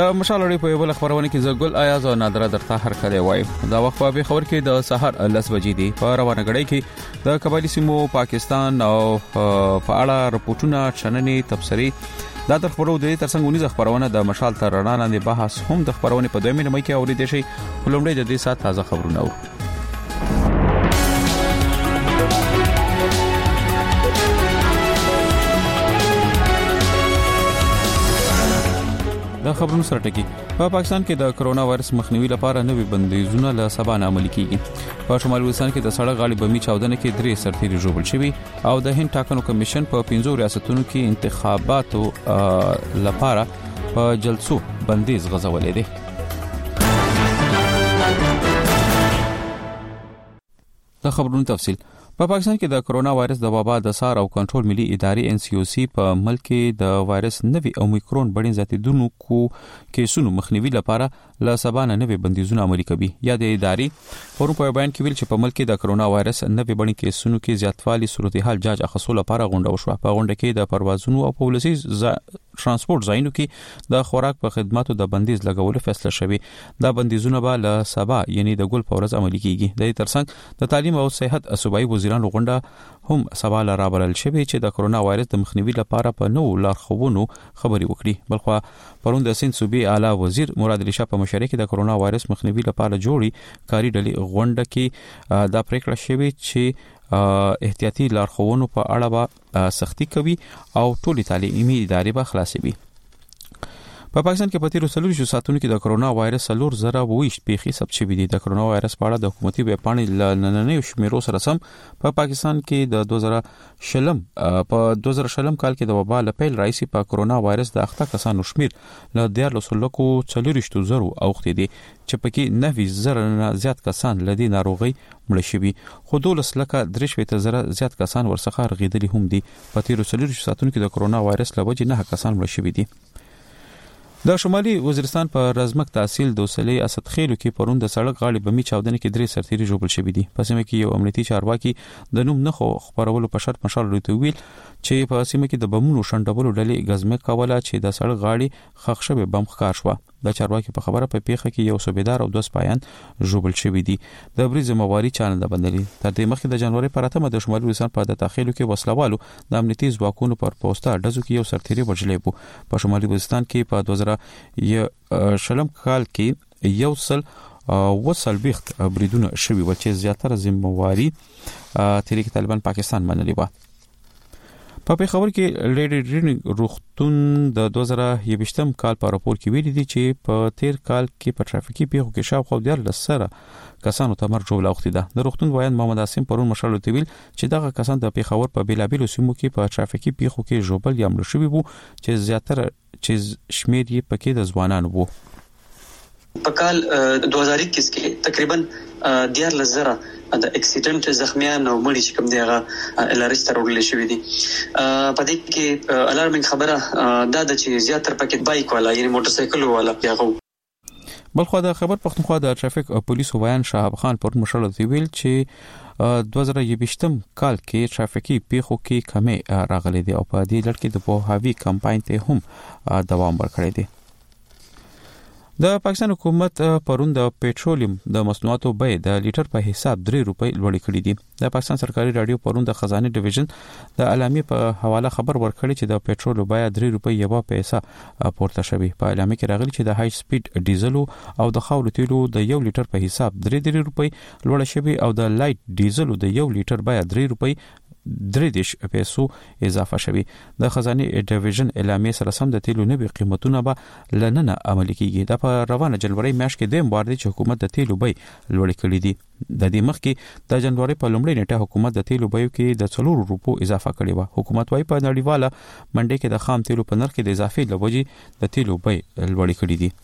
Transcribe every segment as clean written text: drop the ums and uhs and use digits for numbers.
د مشال اړې په بل خبرونه کې زګل آیاز او نادره درته هر کله وای دا وخت په خبر کې د سحر 10 بجې دی په روانه غړې کې د قبایلی سیمو پاکستان او په اړه رپورټونه چننې تبصري دا د خبرو د ترڅنګ ونیز خبرونه د مشال تر رڼا لاندې بحث هم د خبرونه په 2 مې کې اورېدل شي ولومړی د دې سات تازه خبرونه و د خبرونو سره ټکی په پاکستان کې د کرونا وایرس مخنیوي لپاره نوې بندیزونه له سبا نه عملي کیږي په شمالي وزیرستان کې د سړک غاړې بمي چاودنه کې 3 سرتیري ژوبل شوي او د هند ټاکنو کمیشن په 15 ریاستونو کې انتخاباتو لپاره په جلسو بندیز غځولې دي د خبرونو تفصیل په پاکستان کې د کرونا وایرس د وبا د سار او کنټرول ملي ادارې NCOC په ملک کې د وایرس نوي اومیکرون بڼې زیاتېدونکو کیسونو مخنیوي لپاره له سبا نه نوي بندیزونه عملي کوي یا د ادارې پرون په بیان کې ویل چې په ملک کې د کرونا وایرس نوي بڼې کیسونو کې زیاتوالی صورتحال جاج اخیستلو لپاره غونډه وشوه په غونډه کې د پروازونو او پولیسي ترانسپورت ځایونو کې د خوراک په خدماتو د بندیز لګولو فیصله شوې دا بندیزونه به له سبا یعنی د ګل په ورځ عملي کیږي د ترڅنګ د تعلیم او صحت صوبایي وزیرانو غونډه هم سبا له رابلل شوې چې د کرونا وایرس د مخنیوي لپاره په نو لارښوونو خبري وکړي بلخو پرون د سند صوبې اعلی وزیر مراد علي شاه په مشرۍ کې د کرونا وایرس مخنیوي لپاره جوړي کاری ډلې غونډه کې دا پریکړه شوې چې احتیاطي لارښوونو په اړه به سختي کوي او ټولي تعلیمي ادارې به خلاصوي په پاکستان کې په تیرو سلوشو ساتونکو کې د کرونا وایرس 3,022 پیښې ثبت شوې دي د کرونا وایرس په اړه د حکومتي ویب پاڼې نننې شمیرو سره سم په پاکستان کې د 2020 کال کې د وبا له پیل راځي په کرونا وایرس د اخته کسانو شمیر له 14,400 اوختي دي چې پکې 9,000 نه زیات کسان لدی ناروغي مړ شوي خو 12,300 زیات کسان ورڅخه رغیدلي هم دي په تیرو سلوشو ساتونکو کې د کرونا وایرس له وجې 9 کسان مړ شوي دي د شمالي وزیرستان په رزمک تحصیل دوسلې اسد خېلو کې پرون د سړک غاړې بمي چاودنه کې 3 سرتیري ژوبل شوي دي په سیمه کې یو امنیتي چارواکي د نوم نه خبرولو په شرط مشال لري ویل چې په سیمه کې د بمونو شنډولو ډلې غزمه کوله چې د سړک غاړې خښ شوی بم ښکار شو د چارواکي په خبره په پیښه کې یو صوبیدار او 2 سپایان ژوبل شوي دي د بری ذمہواری چانه بندلي تر دې مخکې د جنوري پر 8 د شمالي وزیرستان په داخلو کې وسلوالو د امنیتي ځواکونو پر پوسټه ډزو کې یو سرتیري وژلې وو په شمالي وزیرستان کې په 2000 کال کې یو سل وسلبيخت بریدونه شوي و چې زیاتره ذمہواری تحریک طالبان پاکستان منلې و په خبر کې لیډي روختون د 2020 کال په راپور کې ویلي دي چې په تیر کال کې په ټرافیکي پیښو کې شاوخوا 10 کسانو ته مرګ جوړ اوختي ده د روختون وایي محمد عاصم پرون مشال ویل چې دغه کسان د پیښور په بیلابیلو سیمو کې په ټرافیکي پیښو کې جوړبل یا مړ شوي وو چې زیاتره چې شمیر یې پکې د ځوانانو وو په کال 2021 کې تقریبا 10,000 د اکسیډنټ زخمیان او مړي چې کوم دی هغه الارش تر وړل شوې دي په دې کې الارمینګ خبره دا د چې زیاتره پکې بایک والا یعنی موټر سایکل والا پیغو بلخو د خبر پختونخوا د ټرافیک پولیس وایان شهاب خان پر مشال ویل چې 2020 کال کې ټرافیکي پیښو کې کمې راغلي دي او په دې لړ کې د پوهاوی کمپاین ته هم دوام ورکړی دی د پاکستان حکومت پرون د پېټرولیم د مصنوعاتو بیه د لیټر په حساب 3 روپۍ لوړې کړې دي د پاکستان سرکاري رادیو پرون د خزانه ډیویژن د اعلامیه په حواله خبر ورکړی چې د پېټرول بیه 3 روپۍ یو پیسه پورته شوی په اعلامیه کې راغلی چې د های سپیډ ډیزل او د خاورو تیلو د 1 لیټر په حساب 3 روپۍ لوړه شوی او د لایټ ډیزل د 1 لیټر بیه 3 روپۍ 3 پیسو اضافه شوی د خزانه ډیویژن اعلامیه سره سم د تیلو نوي قیمتونه به لننه عملي کیږي د په روانه جنوري میاشت کې د مبارزې چې حکومت د تیلو بیه لوړ کړې دي د دې مخکې د جنوري په لومړۍ نیټه حکومت د تیلو بیه کې د 4 روپو اضافه کړې و حکومت وايي په نړیواله منډي کې د خام تیلو په نرخ کې د اضافي لوجې د تیلو بیه لوړ کړې دي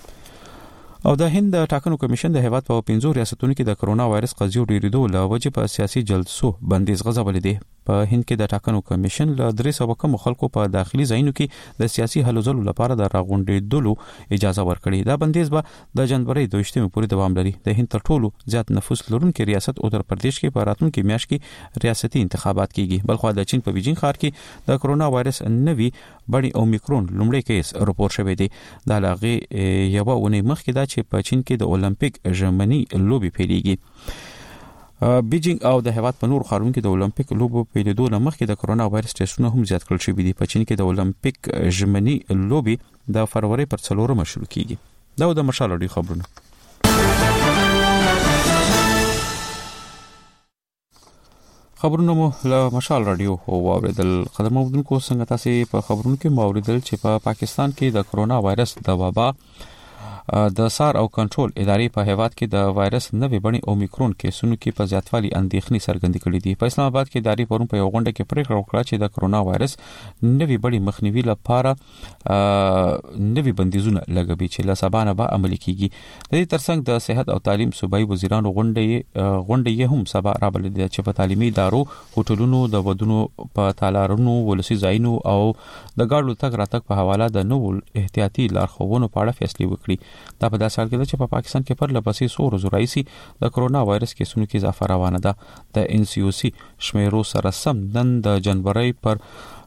او د هند ټاکنو کمیشن د هیواد په 15 ریاستونو کې د کرونا وایرس قضیو ډیریدو له وجې په سیاسي جلسو بندیز غځولې دي په هند کې د ټاکنو کمیشن له 300 کم خلکو په داخلي ځایونو کې د سیاسي هلو ځلو لپاره د راغونډېدلو اجازه ورکړي. دا بندیز به د جنوري 22 پورې دوام لري. د هند تر ټولو زیات نفوس لرونکي ریاست اتر پردیش کې په راتلونکي میاشت کې ریاستي انتخابات کیږي. بلخو د چین په بیجینګ ښار کې د کرونا وایرس نوي بڼي اومیکرون لومړی کیس راپور شوی دی. دا لاغي یو ونې مخکې دا چې په چین کې د اولمپیک ژمنی لوبي پیلېږي. بیجینګ او د هیواد په نور ښارونو کې د اولمپیک لوبو پیلېدو مخکې د کرونا وایرس ټیسټونه هم زیات کړل شوي دي. په چین کې د اولمپیک ژمنی لوبي د فروری پر 4 شروع کیږي. دا د مشال اړیو خبرونه. خبرونه مو له مشال رادیو واوریدل. قدر مودونکو څنګه تاسو په خبرونو کې واوریدل چې په پاکستان کې د کرونا وایرس د وبا د سار او کنټرول ادارې په هیواد کې د وایرس نوې بڼي اومیکرون کیسونو کې په زیاتوالي اندېښنې څرګندې کړې دي. په اسلام آباد کې ادارې پرون په یو غونډه کې پریکړه وکړه چې د کرونا وایرس نوې بڼي مخنیوي لپاره نوې بندیزونه لګوي چې له سبا نه به عملي کیږي. د دې ترڅنګ د صحت او تعلیم صوبایي وزیرانو غونډه هم سبا رابلل دي چې په تعلیمي ادارو، هوټلونو، د ودونو په تالارونو، ولسي ځایونو او د ګاډو تګ راتګ په حواله د نوو احتیاطي لارښوونو په اړه فیصله وکړي. دا په داسې حال کې ده چې په پاکستان کې پر لپسې 100 ورځې راځي د کرونا وایرس کیسونو کې اضافه روانه ده. د NCOC شمیرو سره سم نن د جنوري پر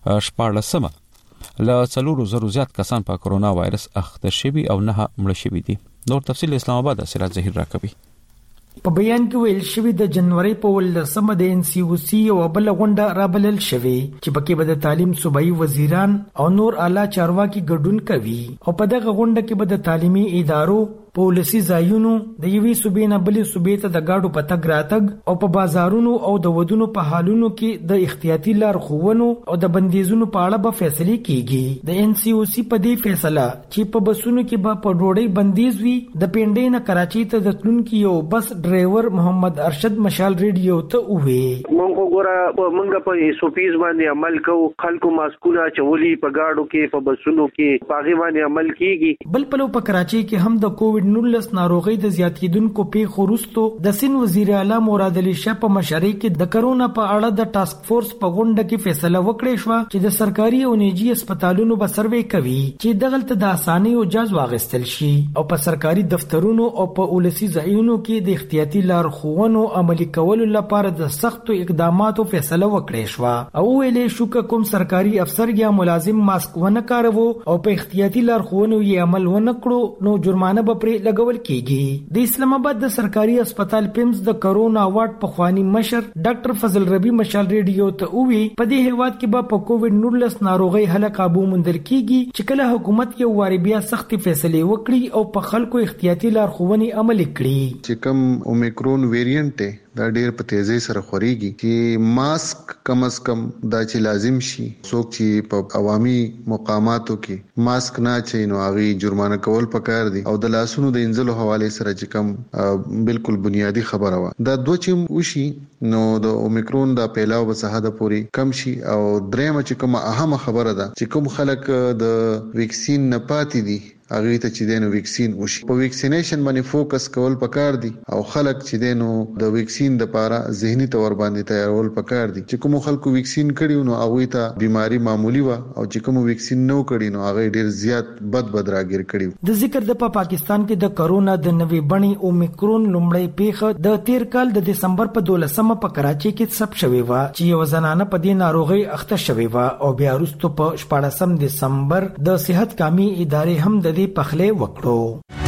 14 له 400 زیات کسان په کرونا وایرس اخته شوي او نه مړ شوي دي. نور تفصیل اسلام آباد سراج ظهیر راکوي. په بیان کې ویل شوی د جنوري په 18 د NCOC او بل غونډه رابلل شوی چې پکې به د تعلیم صوبایي وزیران او نور اعلی چارواکي ګډون کوي او په دغه غونډه کې به د تعلیمي ادارو، پولیسي ځایونو، د یوې صوبې نه بلې صوبې ته د ګاډو په تګ راتګ او په بازارونو او د ودونو په حالونو کې د احتیاطي لارښوونو او د بندیزونو په اړه به فیصله کیږي. د NCOC په دې فیصله چې په بسونو کې به په ډوډۍ بندیز وي، د پینډې نه کراچۍ ته د تلونکي یو بس ډرایور محمد ارشد مشال ریډیو ته وویل مونږ ګوره مونږ په SOPs باندې عمل کوو. خلکو ماسکونه چولي په ګاډو کې په بسونو کې پاغي باندې عمل کیږي. بل پلو په کراچۍ کې هم د کووډ 19 ناروغي د زیاتیدونکو پیښو وروسته د سین وزیر اعلی مراد علي شاه په مشرۍ کې د کرونا په اړه د ټاسک فورس په غونډه کې فیصله وکړې شو چې د سرکاري او نجی هسپتالونو به سروې کوي چې دغلت د اسانۍ او جاز واغستل شي او په سرکاري دفترونو او په ولسي ځایونو کې د احتیاطي لارښوونو عملي کولو لپاره د سختو اقداماتو فیصله وکړې شو او ویلې شو چې کوم سرکاري افسر یا ملازم ماسک ونه کاروي او په احتیاطي لارښوونو یې عمل ونه کړو نو جرمانه به پرې لګول کیږي. د اسلام آباد د سرکاري هسپتال پیمز د کرونا وارډ په خواني مشر ډاکټر فضل ربی مشال ریډیو ته وی په دې هیواد کې به په کووډ 19 ناروغي حل قابو مندل کیږي چې کله حکومت یو واری بیا سختي فیصله وکړي او په خلکو احتیاطي لارښوونې عملي کړي. چې کوم اومیکرون ویریانټ دا ډیر په تیزی سره خوريږي چې ماسک کم از کم دا چې لازم شي. څوک چې په عوامي مقاماتو کې ماسک نه چي نو هغه جرمانه کول پکار دي او د لاسونو د انځلو حواله سره چې کوم بالکل بنیادی خبره و دا دوه چې وشي نو د اومیکرون دا پیلاو به صحه پوری کم شي او درېمه چې کوم اهمه خبره ده چې کوم خلک د ویکسین نه پاتې دي هغه ته چې دینو ویکسین وشي. په ویکسینیشن باندې فوکس کول پکار دي او خلک چې دینو د ویکسین د لپاره ذهني تور باندې تیارول پکار دي. چې کوم خلکو ویکسین کړي نو هغه ته بیماری معمولی و او چې کوم ویکسین نو کړي نو هغه ډیر زیات بد راګیر کړي. د ذکر د پاکستان کې د کرونا د نوې بڼي اومیکرون لومړی پیښه د تیر کال د دسمبر په 12 په کراچۍ کې ثبت شوې و چې یو زنانه په دې ناروغي اخته شوې و او بیا وروسته په 14 دسمبر د صحت کامي ادارې هم د پخله وکړو.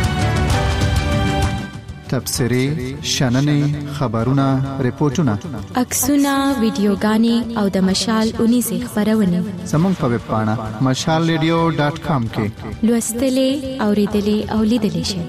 تبصرې، شننې، خبرونه، ریپورتونه، عکسونه، ویډیوګانې او د مشال 19 خبرونه زموږ په ویب پاڼه mashalradio.com کې لوستلې، اوریدلې او لیدلې شئ.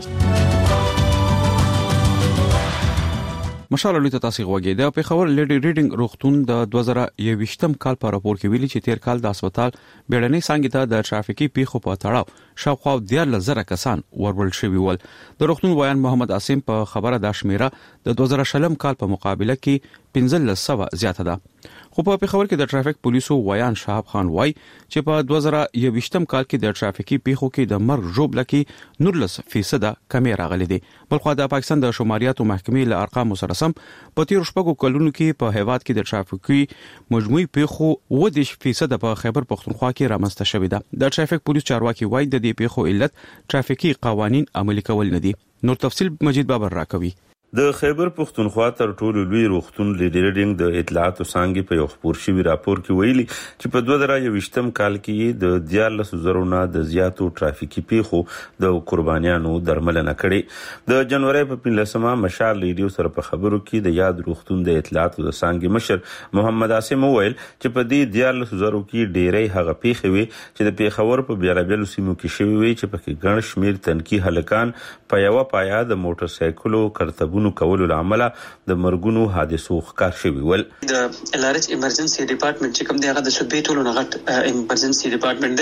مشال لوی تاسو غوږی دا په خبر لیډي ریډینګ روغتون د 2021م کال په راپور کې ویلي چې تیر کال د هسپتال بیړنۍ څنګه ته د ټرافیکي پیښو په تړاو شاوخوا 10,000 کسان ورول شوي ول. د روغتون وایان محمد عاصم په خبره د شمیره د 2020 کال په مقابله کې 1500 زیاته ده. خو په پیښور کې د ټرافیک پولیسو وایان شهاب خان وای چې په 2021 کال کې د ټرافیکي پیښو کې د مرګ ژوبله کې 19% کمی راغلي دي. بلخو د پاکستان د شماریاتو محکمې له ارقامو سره سم په تیر شپږو کلونو کې په هیواد کې د ټرافیکي مجموعي پیښو 20% په خیبر پختونخوا کې رامنځته شوې ده. د ټرافیک پولیس چارواکي وای د دې پیښو علت ټرافیکي قوانين عملي کول نه دي. نور تفصیل مجید بابر راکوي. د خیبر پختونخوا تر ټولو لوی روغتون لیډرینګ د اطلاعاتو څنګه په یو خبر شوی راپور کې ویلي چې په 2020 کال کې د 14,000 نه د زیاتو ټرافیکي پیښو د قربانیانو درملنه کړې. د جنوري په 15مه مشال ریډیو سره په خبرو کې د یاد روغتون د اطلاعاتو د څنګه مشر محمد عاصم وویل چې په دې 14,000 کې ډېرې هغه پیښې وي چې د پیښور په بیلابیلو سیمو کې شوي وي چې په کې ګڼ شمیر تنکي هلکان په یو پایا د موټر سایکلو کرتبونو کولو لامل د مرګونو حادثو ښکار شوي ول. د الارج ایمرجنسي ډپارټمنټ چې کوم دی هغه د شوبې ټولو نه غټ ایمرجنسي ډپارټمنټ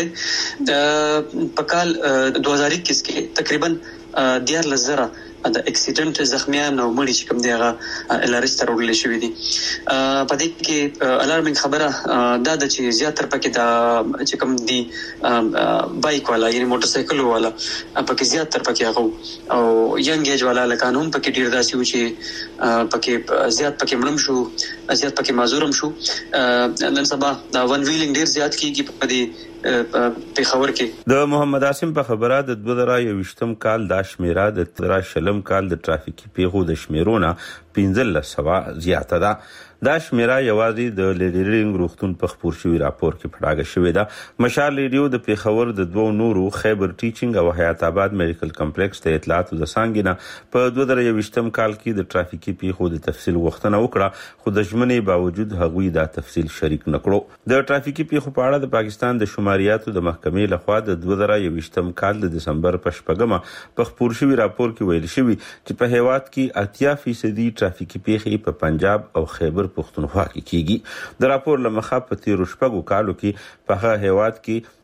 دی. په کال 2021 کې تقریبا 10,000 د اکسیډنټ زخمیان او مړي چې کوم دی هغه الارج تر وړل شوی دي. په دې کې الارمینګ خبره دا د چې زیاتره پکې د چې کوم دی بایک والا یعنی موټر سایکل والا پکې زیاتره پکې هغه او ینګ ایج والا لکانوم پکې ډیر داسي و چې پکې زیات پکې مړم شو زیات پکې معذورم شو. نن سبا دا ون ویلینګ ډیر زیات کیږي په دې پیښور کې. د محمد عاصم په خبره د 2020 کال د شمیره د 2020 کال د ټرافیکي پیښو د شمیرونه 1500 زیاته ده. دا شمیره یوازې د لیډرینګ روغتون په خبر شوی راپور کې پړاګه شوې ده. مشال ریډیو د پیښور د دوه نورو خیبر ټیچینګ او حیات آباد میډیکل کمپلیکس ته اطلاعاتو د څنګه په 2020 کال کې د ټرافیکي پیښو د تفصیل غوښتنه وکړه خو د ژمنې باوجود هغوی دا تفصیل شریک نکړو. د ټرافیکي پیښو په اړه د پاکستان د شماریاتو د محکمې لخوا د 2020 کال د دسمبر په 8مه په خبر شوی راپور کې ویل شوی چې په هیواد کې 80% ټرافیکي پیښې په پنجاب او خیبر پختونخوا کې کیږي. د راپور لمخه په تیر شپږو کالو کې په هغه هیواد کې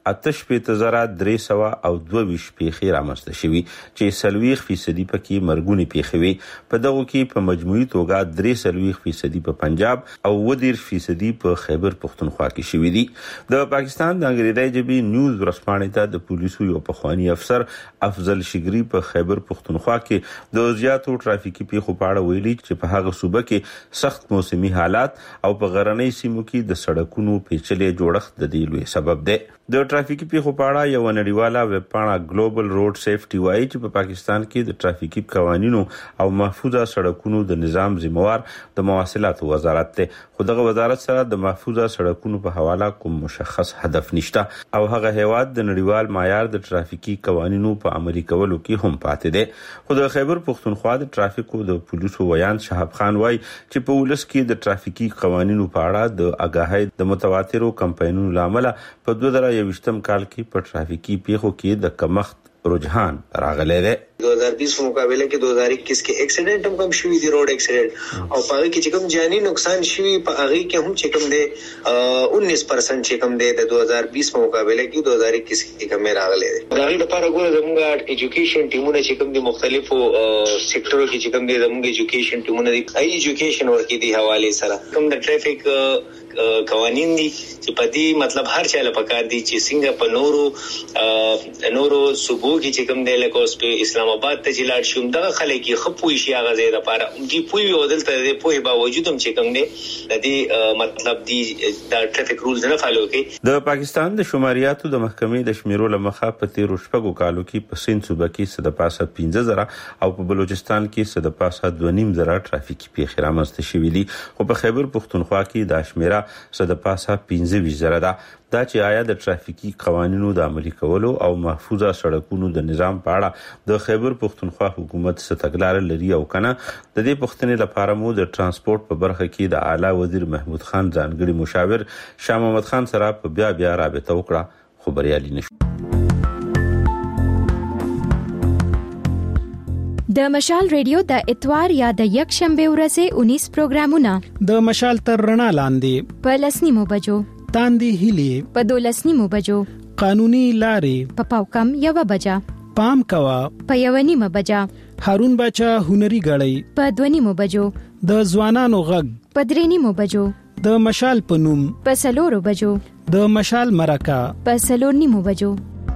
8,322 پیښې رامنځته شوي چې 40% پکې مرګونی پیښې وي. په دغه کې په مجموعي توګه 43% په پنجاب او 20% په خیبر پختونخوا کې شوي دي. د پاکستان د انګریزي ژبې نیوز ورسپانې ته د پولیسو یو پخوانی افسر افضل شګری په خیبر پختونخوا کې د زیاتو ټرافیکي پیښو په اړه ویلي چې په هغه صوبه کې سخت موسمي حالات او په غرنۍ سیمو کې د سړکونو پیچلې جوړښت د دې لوی سبب دی. د ټرافیکي پیښو په اړه یو نړیواله ویب پاڼه ګلوبل روډ سیفټي وایي چې په پاکستان کې د ټرافیکي قوانینو او محفوظه سړکونو د نظام ذمہوار د مواصلاتو وزارت دی. خو دغه وزارت سره د محفوظه سړکونو په حواله کوم مشخص هدف نشته او هغه هیواد د نړیوال معیار د ټرافیکي قوانینو په عملي کولو کې هم پاتې دی. خو د خیبر پختونخوا د ټرافیکو د پولیسو ویان شهاب خان وایي چې په ولس کې د ټرافیکي قوانینو په اړه د آگاهۍ د متواترو کمپاینونو لامل په 2020 کال کې په ټرافیکي پیښو کې د کمښت رجحان راغلی دی. 2020 په مقابله کې 2021 کې اکسیډنټ هم کم شوی دی، روډ اکسیډنټ او په هغه کې چې کوم جانی نقصان شوی په هغه کې هم چې کوم دی 19% چې کوم دی د 2020 په مقابله کې 2021 کې کم راغلی دی. دا لپاره ګوره زموږ ایجوکیشن ټیمونه چې کوم دي مختلفو سېکټرو کې چې کوم دي زموږ ایجوکیشن ټیمونه دي ایجوکیشن ورکې دي حواله سره کوم د ټریفیک قوانین دي چې په دې مطلب هر چا لپاره کار دي چې څنګه په نورو صوبو کې چې کوم دی لکه اوس په اسلام آباد ته چې لاړ شوم دغه خلک کې خپوي شي هغه ځای لپاره دي پوي او دلته د پوي باوجود هم چې کوم دی د دې مطلب دي د ټریفیک رولز نه فالو کوي. د پاکستان د شماریاتو د محکمې د شمیرو لمخه په 13 کالو کې په سند صوبه کې 15,000 او په بلوچستان کې 2,500 ټرافیکي پیښې رامنځته شوې دي. خو په خیبر پختونخوا کې د شمیره 15,000 ده. دا چې آیا د ټرافیکي قوانینو د عملي کولو او محفوظه سړکونو د نظام په اړه د خیبر پختونخوا حکومت څه تګلارې لري او کنه د دې پوښتنې لپاره مو د ترانسپورت په برخه کې د اعلی وزیر محمود خان ځانګړي مشاور شاه محمد خان سره په بیا رابطه وکړه خو بریالي نشو. د مشال ریډیو د اتوار یا د یک شنبه ورځې 19 پروګرامونه د مشال تر رڼا لاندې په 10 بجو تاندې هلي په 12 بجو قانوني لارې په پاوکم 1 بجا پام کوا په 1:30 بجا هارون باچا هنري غړی په 2:30 بجو د ځوانانو غږ په 3:30 بجو د مشال پنوم په 4 بجو د مشال مرکه په 4:30 بجو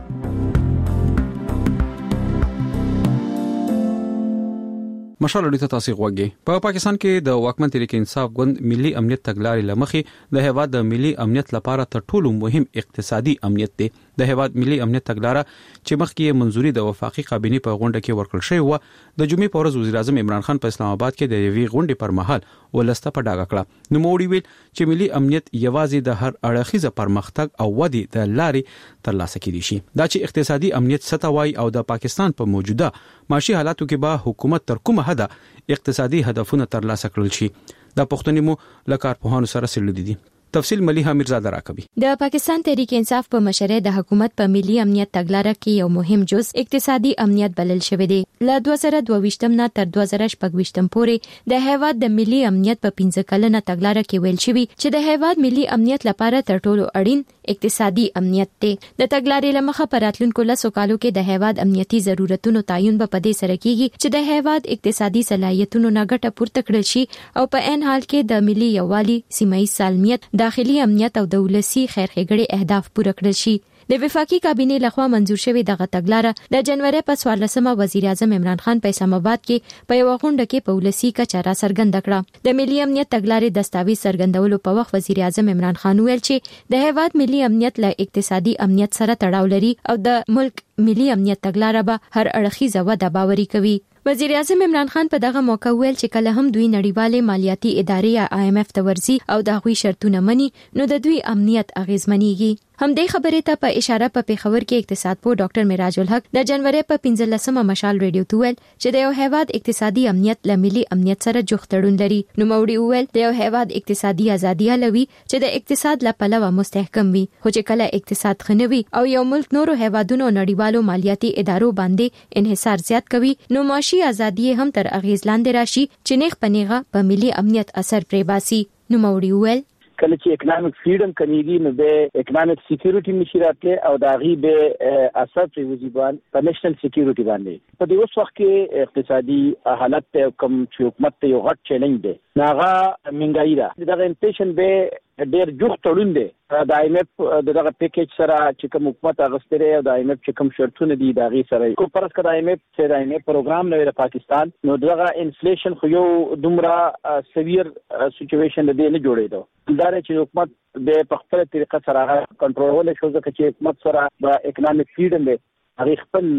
مشال اړیته تاسو غوږی په پاکستان کې د واکمن تحریک انصاف ګوند ملي امنیت تګلارې لمخې د هیواد د ملي امنیت لپاره تر ټولو مهم اقتصادي امنیت دی. د هیواد ملي امنیت تګلارې چې مخکې منځوري د وفاقي کابینې په غونډه کې ورکړل شوی و، د جمعې په ورځ وزیر اعظم عمران خان په اسلام آباد کې د یوې غونډې پر مهال ولسته په ډاګه کړه. نو موړي ویل چې ملي امنیت یوازې د هر اړخیزه پرمختګ او ودی د لارې ترلاسه کیدی شي. دا چې اقتصادي امنیت ستوي او د پاکستان په موجوده معاشي حالاتو کې به حکومت تر کومه حد اقتصادي هدفونه ترلاسه کړل شي. دا پښتني مو لکار په هانو سره سړل دي. تفصیل مليحه میرزاده راکوي. د پاکستان تحریک انصاف په مشرۍ د حکومت په ملي امنیت تګلارې کې یو مهم جز اقتصادي امنیت بلل شوی دی. له 2022 نه تر 2025 پورې د هیواد د ملي امنیت په 15 کلنه تګلارې کې ویل شوی چې د هیواد ملي امنیت لپاره تر ټولو اړین اقتصادي امنیت دی. د تګلارې لمخه په راتلونکو 10 کالو کې د هیواد امنیتي ضرورتونو تعین به په دې سره کیږي چې د هیواد اقتصادي صلاحیتونو نه ګټه پورته کړل شي او په عین حال کې د ملي یووالي، سیمه ییز سالمیت، داخلي امنیت او د ولسی خیرخېګړې اهداف پوره کړل شي. د وفاقي کابینې لخوا منزور شوی دغه تګلارې د جنوري په 14مه وزیر اعظم عمران خان په اسلام آباد کې په یو غونډه کې په ولسی کچه را څرګنده کړه. د ملي امنیت تګلارې دستاویز څرګندولو په وخت وزیر اعظم عمران خان ویل چې د هیواد ملي امنیت له اقتصادي امنیت سره تړاو لري او د ملک ملي امنیت تګلارې به هر اړخیزه وده باوري کوي. وزیر اعظم عمران خان په دغه موقع ویل چې کله هم دوی نړیوالې مالیاتي ادارې یا IMF ته ورځي او د هغوی شرطونه مني نو د دوی امنیت اغیزمنېږي. همدې خبرې ته په اشاره په پیښور کې اقتصاد پوه ډاکټر معراج الحق د جنوري په 15مه مشال ریډیو ته ویل چې د یو هیواد اقتصادي امنیت له ملي امنیت سره جوخت تړون لري. نو موړي ویل د یو هیواد اقتصادي ازادي لوي چې د اقتصاد له پلوه مستحکم وي، خو چې کله اقتصاد خنوي او یو ملک نورو هیوادونو نړیوالو مالیاتي ادارو باندې انحصار زیات کوي نو معاشي ازادي هم تر اغیز لاندې راشي چې نیغ پنیغه په ملي امنیت اثر پرې باسي. نو موړي ویل کله چې اکونومیک فریډم کمیږي نو به اکونومیک سکیورټي نشي راتله او دا غي به اثر پریوزي باندې په نېشنل سکیورټي باندې په دې اوس وخت کې اقتصادي حالت ته کم چې حکومت ته یو غټ چیلنج دی ناغه منګای دا دغه انفلیشن به ډېر جوخ تړون دی. د IMF دغه پیکیج سره چې کوم حکومت اغستره او د IMF چې کوم شرطونه دي دا غي سره کو پرس کړه IMF چې د IMF پروګرام نوې د پاکستان نو دغه انفلیشن خو یو دومره سیویر سچويشن دی نه جوړېدو. دا چې حکومت به په خپل طریقه سره کنټرول شو ځکه چې حکومت سره د اکونومیک فریډم دی هغه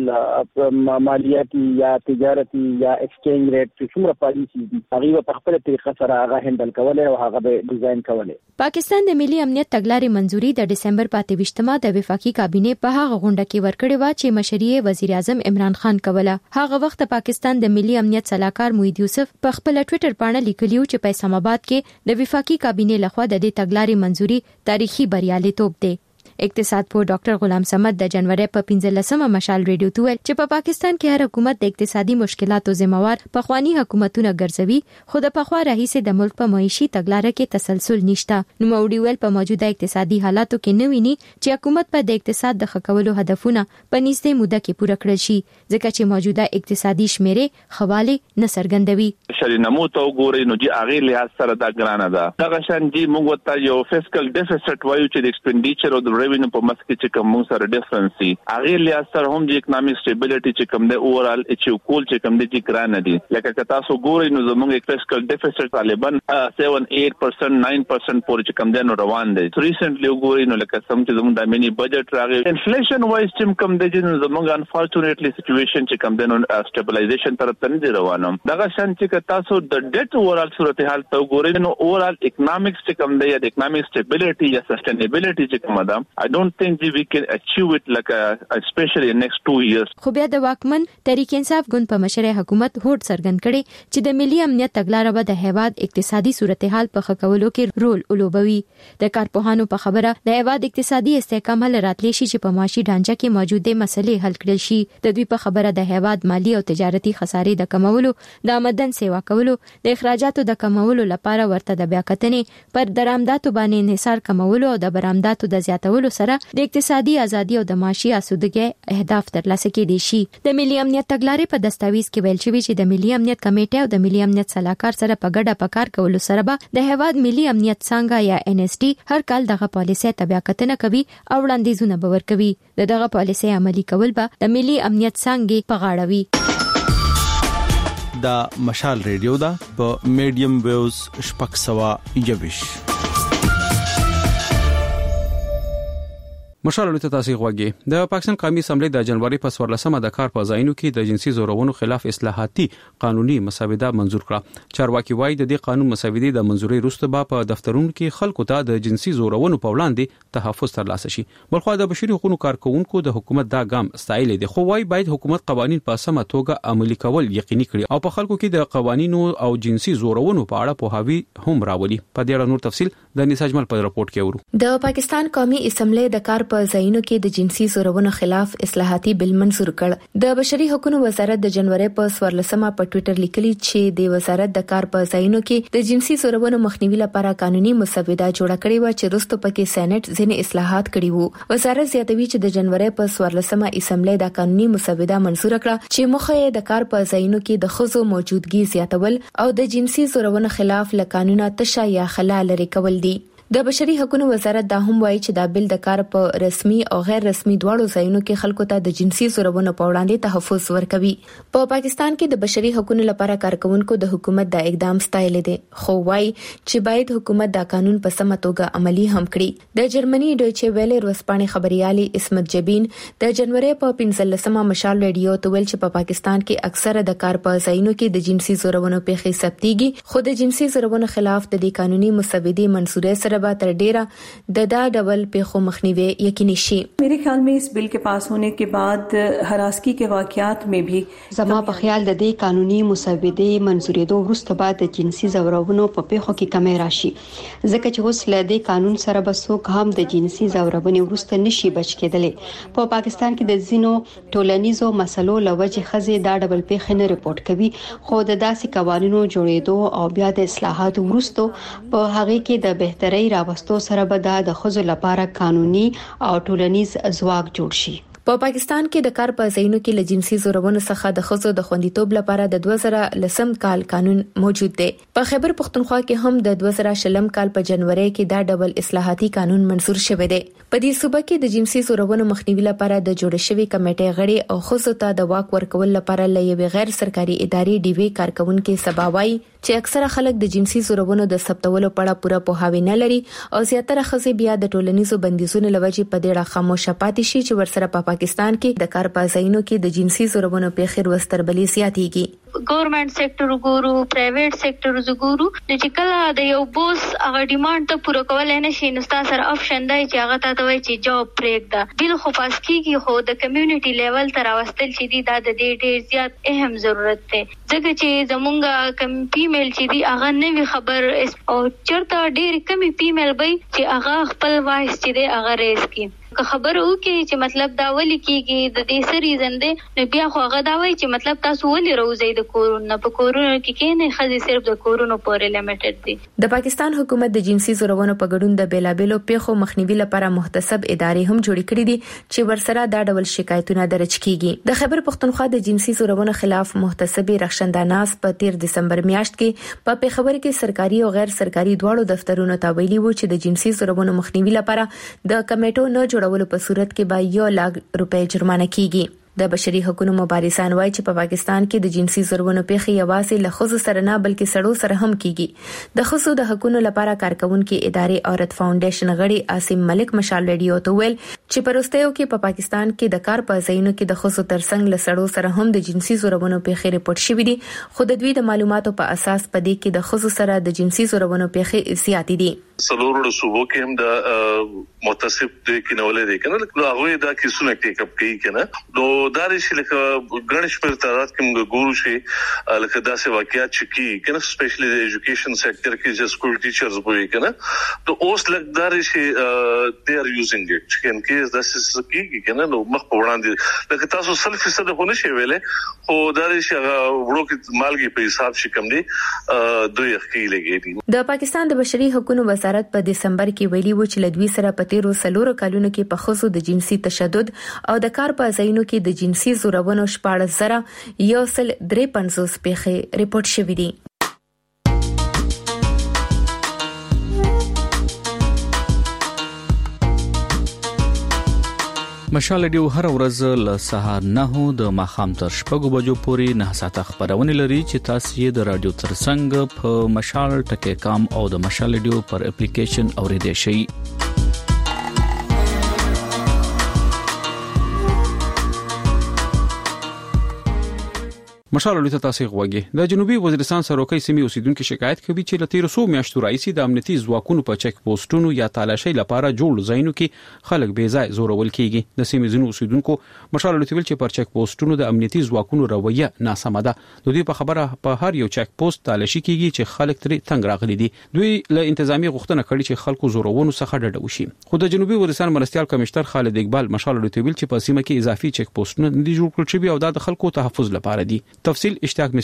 خپل مالیاتي یا تجارتي یا ایکسچینج ریټ چې څومره پالیسي دي هغه په خپل طریقه سره هغه هندل کولای او هغه به ډیزاین کولای. پاکستان د ملي امنیت تګلارې منځوري د دسمبر 28مه د وفاقي کابینې په هغه غونډه کې ورکړې و چې مشري وزیر اعظم عمران خان کوله. هغه وخت پاکستان د ملي امنیت صلاحکار موحد یوسف په خپل ټوئیټر باندې لیکلیو چې په اسلام آباد کې د وفاقي کابینې لخوا د دې تګلارې منځوري تاریخي بریالیتوب دی. اقتصاد پوه ډاکټر غلام صمد د جنوري په 15مه مشال ریډیو ته ویل چې په پاکستان کې هر حکومت د اقتصادي مشکلاتو ذمہوار پخوانی حکومتونه ګرځوي خو د پخوا راهیسې د ملک په معاشي تګلارې کې تسلسل نشته. نو موړي ویل په موجوده اقتصادي حالاتو کې نه ویني چې حکومت په د اقتصاد د خکولو هدفونه په نږدې موده کې پوره کړل شي ځکه چې موجوده اقتصادي شمیرې خواله نه څرګندوي. شرینمو ته وګورئ نو چې هغه لحاظ سره دا ګرانه ده. دا شان چې موږ ته یو فیسکل ډیفیسټ وایو چې د ایکسپنډیچر او د ریوینیو په مسکه چې کوم سره ډیفرنس دي هغه لحاظ سره هم د اکونومیک سټیبلیټي چې کوم د اورال اچیو کول چې کوم د چې ګرانه دي. لکه که تاسو ګورئ نو زموږ فیسکل ډیفیسټ غالبا 7-8% 9% پورې چې کوم د روان دي. ریسنټلی وګورئ نو لکه سم چې زموږ د مینی بجټ راغی انفلیشن وایز چې کوم د زموږ انفورچونټلی سچويشن چې کوم د سټیبلایزیشن طرف ته نه دی روانم. دغه شان چې تاسو د ډیټ اورال صورتحال ته وګورئ نو اورال اکونومیکس چې کوم د اکونومیک سټیبلیټي یا سسټینیبلیټي چې کوم ده I don't think we can achieve it like especially in next 2 years. خو بیا د واکمن تحریک انصاف ګوند په مشرۍ حکومت هوډ څرګند کړي چې د ملي امنیت تګلارې به د هیواد اقتصادي صورتحال په ښه کولو کې رول ولوبوي. د کارپوهانو په خبره د هیواد اقتصادي استحکام هل راتلی شي چې په معاشي ډانچه کې موجوده مسلې حل کړل شي. د دوی په خبره د هیواد مالی او تجارتي خسارې د کمولو، د آمدن سیوا کولو، د اخراجاتو د کمولو لپاره ورته د بیاکتنې پر درآمداتو باندې انحصار کمولو او د برآمداتو د زیاتولو کولو سره د اقتصادي ازادي او د معاشي آسودګۍ اهداف ترلاسه کېدي شي. د ملي امنیت تګلارې په دستاویز کې ویل شوی چې د ملي امنیت کمیټه او د ملي امنیت صلاحکار سره په ګډه پکار کولو سره به د هیواد ملي امنیت څنګه یا NST هر کال دغه پالیسي تبع کتنه کوي او وړاندیزونه به ورکوي. دغه پالیسي عملي کول به د ملي امنیت څنګه په غاړه وي. دا مشال ریډیو دا په میډیم ویوز شپږ سوه یویش. مشال ته تاسو غوږی د پاکستان قومي اسمبلی د جنوري په 14مه د کار په ځایونو کې د جنسي زورونو خلاف اصلاحاتي قانوني مسوده منزور کړه. چارواکي وایي د دې قانون مسودې د منزوري وروسته به په دفترونو کې خلکو ته د جنسي زورونو په وړاندې تحفظ ترلاسه شي. بلخو د بشري حقوقو کارکونکو د حکومت دا ګام ستایل دي، خو وایي باید حکومت قوانين په سمه توګه عملي کول یقیني کړي او په خلکو کې د قوانینو او جنسي زورونو په اړه پوهاوی هم راولي. په دې اړه نور تفصيل د نساجمل په راپورټ کې ورو. د پاکستان قومي اسمبلی د کار په ځایونو کې د جنسي زورونو خلاف اصلاحاتي بل منزور کړ. د بشري حقوقو وزارت د جنوري په 14مه په ټوئیټر لیکلي چې د وزارت د کار په ځایونو کې د جنسي زورونو مخنیوي لپاره قانوني مسوده جوړه کړې و چې وروسته پکې سېنات ځینې اصلاحات کړي وو. وزارت زیاتوي چې د جنوري په 14مه اسمبلی د قانوني مسوده منزور کړه چې مخه یې د کار په ځایونو کې د ښځو موجودګي زیاتول او د جنسي زورونو خلاف له قانونه تشه یا خلا لري کول دي. د بشري حقوقو وزارت دا هم وایي چې دا بل د کار په رسمي او غیر رسمي دواړو ځایونو کې خلکو ته د جنسي زورونو په وړاندې تحفظ ورکوي. په پاکستان کې د بشري حقوقو لپاره کارکونکو د حکومت دا اقدام ستایل دي، خو وایي چې باید حکومت دا قانون په سمه توګه عملي هم کړي. د جرمني ډویچه ویلې ورځپاڼې خبريالي اسمت جبین د جنوري په 15مه مشال ریډیو ته ویل چې په پاکستان کې اکثره د کار په ځایونو کې د جنسي زورونو پیښې ثبتېږي، خو د جنسي زورونو خلاف د دې قانوني مسودې منزورې سره تر ډیره د دا ډول پیښو مخنیوي یقیني شي. میرے خیال میں اس بل کے پاس ہونے کے بعد ہراسگی کے واقعات میں بھی زما په خیال د دې قانوني مسودې منزورېدو وروسته بعد د جنسي زورونو په پیښو کې کمی راشي، ځکه چې اوس له دې قانون سره به څوک هم د جنسي زورونې وروسته نشي بچ کېدلی. په پاکستان کې د ځینو ټولنیزو مسلو لوجه خزې دا ډول پیښې نه ریپورت کوي، خو د داسې قوانینو جوړېدو او بیا د اصلاحاتو وروسته په هغه کې د بهترۍ راوستو سره به د خزو لپاره قانوني او ټولنیز ځواک جوړ شي. په پاکستان کې د کار په ځایونو کې له جنسي زورونو څخه د ښځو د خوندیتوب لپاره د 2010 کال قانون موجود دی. په خیبر پختونخوا کې هم د 2020 کال په جنوري کې دا ډول اصلاحاتي قانون منزور شوی دی. په دې صوبه کې د جنسي زورونو مخنیوي لپاره د جوړ شوی کمیټې غړي او ښځو ته د واک ورکول لپاره له یوې غیر سرکاري ادارې ډیوي کارکونکو سباوي چې اکثره خلک د جنسي زورونو د ثبتولو په اړه پوره پوهاوی نه لري او زیاتره ښځې بیا د ټولنیزو بندیزونو لوجې په ډېر خاموشه پاتې شي چې ورسره په پاکستان کې د کار په ځایونو کې د جنسي زورونو پیښې ورستربلې زیاتېږي. ګورنمنت سېکټر وګورو، پرایویټ سېکټر وګورو، چې کله د یو بوس هغه ډیماند ته پوره کولای نشي نو تاسو سره آپشن دی چې هغه ته وایي چې جاب پرېږده. بل خو پاس کیږي، خو د کمیونټي لیول تر واستل چې دی دا د ډېر زیات اهم ضرورت دی، ځکه چې زمونږ کم فیمیل چې دی هغه نوې خبر او چرته ډېر کمی فیمیل وي چې هغه خپل وایس چې دی هغه ریز کړي. که خبر وکړي چې مطلب دا ولي کیږي د دې سری زنده نو بیا خو هغه دا وایي چې مطلب تاسو ولي روزي د کورونه په کورونو کې نه خځې صرف د کورونو پورې لیمیټډ دي. د پاکستان حکومت د جنسي زورونو په ګډون د بیلابېلو پیښو مخنیوي لپاره محتسب ادارې هم جوړې کړې دي چې ورسره دا ډول شکایتونه درج کیږي. د خیبر پختونخوا د جنسي زورونو خلاف محتسب رخشنداناز په 13 دسمبر میاشت کې په پیښور کې سرکاري او غیر سرکاري دواړو دفترونو ته ویلي وو چې د جنسي زورونو مخنیوي لپاره د کمیټو نه جوړولو په صورت کې به 1 لک روپۍ جرمانه کیږي. د بشري حقوقو مبارزان وایي چې په پاکستان کې د جنسي زورونو پیښې یوازې له ښځو سره نه بلکې سړو سره هم کیږي. د ښځو د حقوقو لپاره کارکونکو ادارې عورت فاونډیشن غړي عاصم ملک مشال ریډیو ته ویل چې پروستیو کې په پاکستان کې د کار په ځایونو کې د ښځو ترڅنګ له سړو سره هم د جنسي زورونو پیښې ریپورت شوې دي، خو د دوی د معلوماتو په اساس په دې کې د ښځو سره د جنسي زورونو پیښې زیاتې دي. سلورو صوبو کې هم د متصف د کینولې دي کنه نو هغه دا کیسونه ټیک اپ کوي کنه نو دا شي لکه غنښ پر تعداد کې ګورو شي لکه داسې واقعیت چکی کنه سپیشلی د ایجوکیشن سېکټر کې چې سکول ټیچرز وي کنه نو اوس لکدار شي they are using it in case this is کی کنه نو مخ په وړاندې لکه تاسو سلف فیصد هونه شي ویلې خو دا شي وړو کې مالګي په حساب شي کم دي دوی اخی لګي دي. د پاکستان د بشري حقوقو وزارت وزارت په دسمبر کې ویلي و چې لدوی سره په تیرو 4 کلونو کې په خصوص د جنسي تشدد او د کار په ځایونو کې د جنسي زورونو 14,153 پیښې ریپورت شوې دي. مشال ریډیو هر ورځ له سهار 9 د ماښام تر 6 بجو پورې 9 ساعته خبرونه لري چې تاسو یې د رادیو ترڅنګ په mashal.com او د مشال ریډیو پر اپلیکیشن اوریدئ شئ. مشال ریډیو تاسو غوږی د جنوبي وزیرستان سروکي سیمې اوسیدونکو شکایت کوي چې له 1300 میاشتو راځي د امنیتي ځواکونو په چک پوسټونو یا تالاشۍ لپاره جوړ ځایونو کې خلک بې ځای زورول کیږي. د سیمې ځینو اوسیدونکو مشال ریډیو چې پر چک پوسټونو د امنیتي ځواکونو رویه ناسمه ده. د دوی په خبره په هر یو چک پوسټ تالاشي کیږي چې خلک ترې تنگ راغلي دي. دوی له انتظامی غوښتنه کړې چې خلکو زورونو څخه ډډه وشي. خو د جنوبي وزیرستان مرستيال کمشنر خالد اقبال مشال ریډیو چې په سیمه کې اضافي چک پوسټونه نه جوړ کړل شوی او د خلکو تحفظ لپاره دي. تفصیل اشتیاق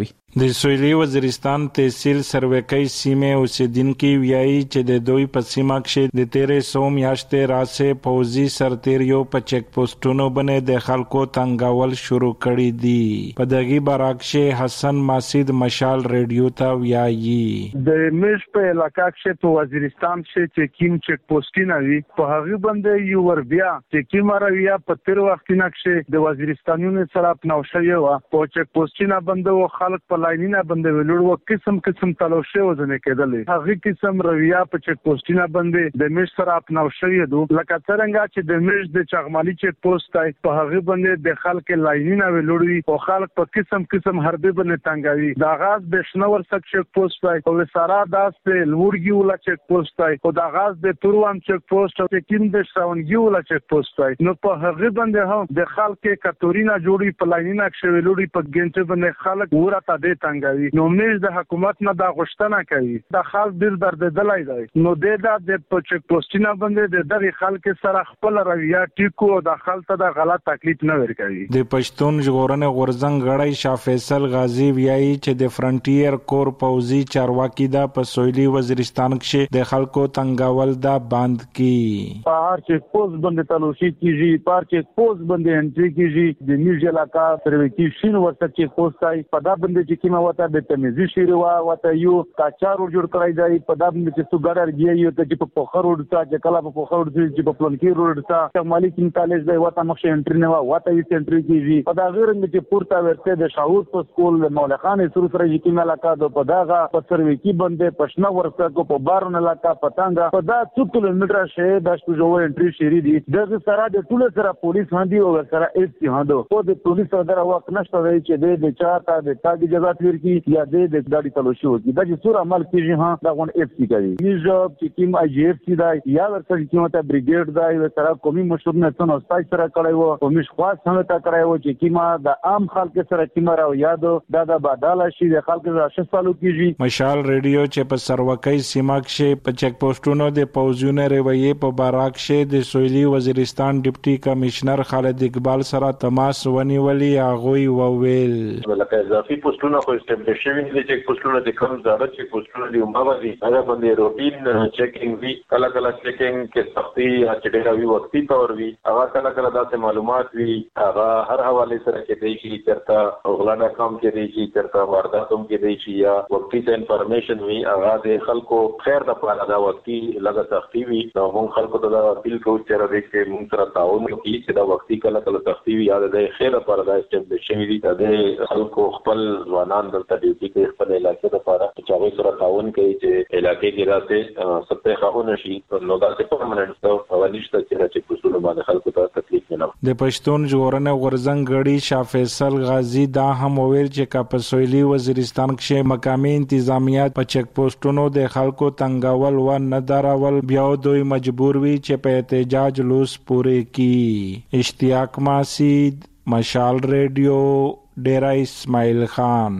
د سویلي وزیرستان تحصیل سروکي سیمه اوسیدونکو ویایي چې د دوی په سیمه کې د 1300 میاشتې راځي پوزي سرتیریو په چک پوسټونو باندې د خلکو تنګول شروع کړي دي. په دغه برعکس حسن ماسید مشال ریډیو ته ویایي د مش په علاقې کې په وزیرستان کې چې کیم چک پوسټونه وي په هغه باندې یو ور بیا چې کیم راویا په تیر وخت نه کې د وزیرستانونو سره پنوشي و په چک پوسټونه باندې او خلک په لاینینه باندې ولړو قسم تلوشه وزنه کېدل. هغه قسم رویه په چک پوسټینه باندې د مش سره اپناو شوی دو لکه څنګه چې د مش د چغمالي چک پوسټ په هغه باندې د خلک لاینینه ولړوي او خلک په قسم هربي باندې تنګوي. د غاز د شنور سک چک پوسټ او سارا داس په لورګي ولا چک پوسټ او د غاز د توروان چک پوسټ او کیم د شاونګي ولا چک پوسټ نو په هغه باندې هم د خلک کاتورینا جوړي په لاینینه کې ولړوي په ګنټه باندې خلک ورته د تنګوي. نو مېز د حکومت نه دا غوښتنه کوي د خلک ډیر درد دلای دی نو د چک پوسټینه باندې د دغه خلک سره خپل رویه ټیکو او د خلک د غلط تکلیف نه ورکوي. د پښتون ژغورنې غورځنګ غړی شاه فیصل غازی ویایي چې د فرنټیر کور پوزي چارواکي دا په سویلي وزیرستان کې د خلکو تنګول دا بند کی په چک پوسټ باندې تلوشي کیږي په چک پوسټ باندې انټری کیږي د نیوز علاقہ سروکي شین ورته چک پوسټ په دا باندې چې کیمه وته د تمیزي شیروا وته یو کاچارو جوړ کړی دی په دا باندې چې څو ګډر دیو ته چې په پوخر ورته چې کله په پوخر ورته چې په پلانکی ورته مالک کالج دی وته مخ انټری نه وته یې انټری کیږي په دا غیر چې پورته ورته د شاور په سکول د مولا خان سره سره چې کیمه علاقہ د په داغه په سروکي باندې پښنه ورته کو په بارون علاقہ پتانګه په دا 2 کیلومتر شه د شپږو انټری شری دي د سره د ټول سره پولیس هندي او سره ایس سی هندو او د پولیس سره وخت نشته چې د چاته د تاګي جزات ورکی یا د ګاډي تلوشي وکي دا چې سور عمل کیږي ها دا غون اف سی کوي نيجاب چې کیم اي جي اف سی دا یا ورته کیمته بریګیډ دا یو سره قومي مشور نه څنګه استاد سره کړی وو او مش خاص څنګه تا کړی وو چې کیما د عام خلک سره کیما راو یادو دا د بداله شي د خلک راشه سالو کیږي. مشال ریډیو چې په سروکي سیمه کې په چک پوسټونو د پوزیونه رویه په باراک شه د سویلي وزیرستان ډیپټي کمشنر خالد اقبال سره تماس ونیولي هغه وویل لکه اضافي پوسټونه خو استبدال شوی دي چې پوسټونه د کوم ځای چې پوسټونه دی مبادي هغه باندې روټین چیکینګ وی کله چیکینګ کې سختي چې ډیره وی وختي تور وی هغه کله داسې معلومات وی هغه هر حواله سره کې دی چې چرته غلانا کام کې دی چې چرته وارداتوم کې دی چې یا وختي ته انفارمیشن وی هغه د خلکو خیر د پاره دا وختي لږه سختي وی نو موږ خلکو ته دا اپیل کوو چې راځي چې موږ سره تعاون وکړي چې دا وختي کله سختي وی یا د خیر لپاره دا استبدال شوی دی د خلکو خپل ځوانان دلته ډیوټي کوي خپل علاقې لپاره چې هغه سره تعاون کوي چې علاقې کې راځي سپه خاونه شي نو دا څه پرمننت او نشته چې پوسټونه باندې خلکو ته تکلیف نه و. د پښتون ژغورنې غورځنګ غړي شاه فیصل غازی دا هم ویل چې کا په سویلي وزیرستان کې مقامي انتظامیه په چک پوسټونو د خلکو تنګول و نه دراول بیا دوی مجبور وي چې په احتجاج لوس پورې کی. اشتیاق ماسید مشال ریډیو ډیرا اسماعیل خان.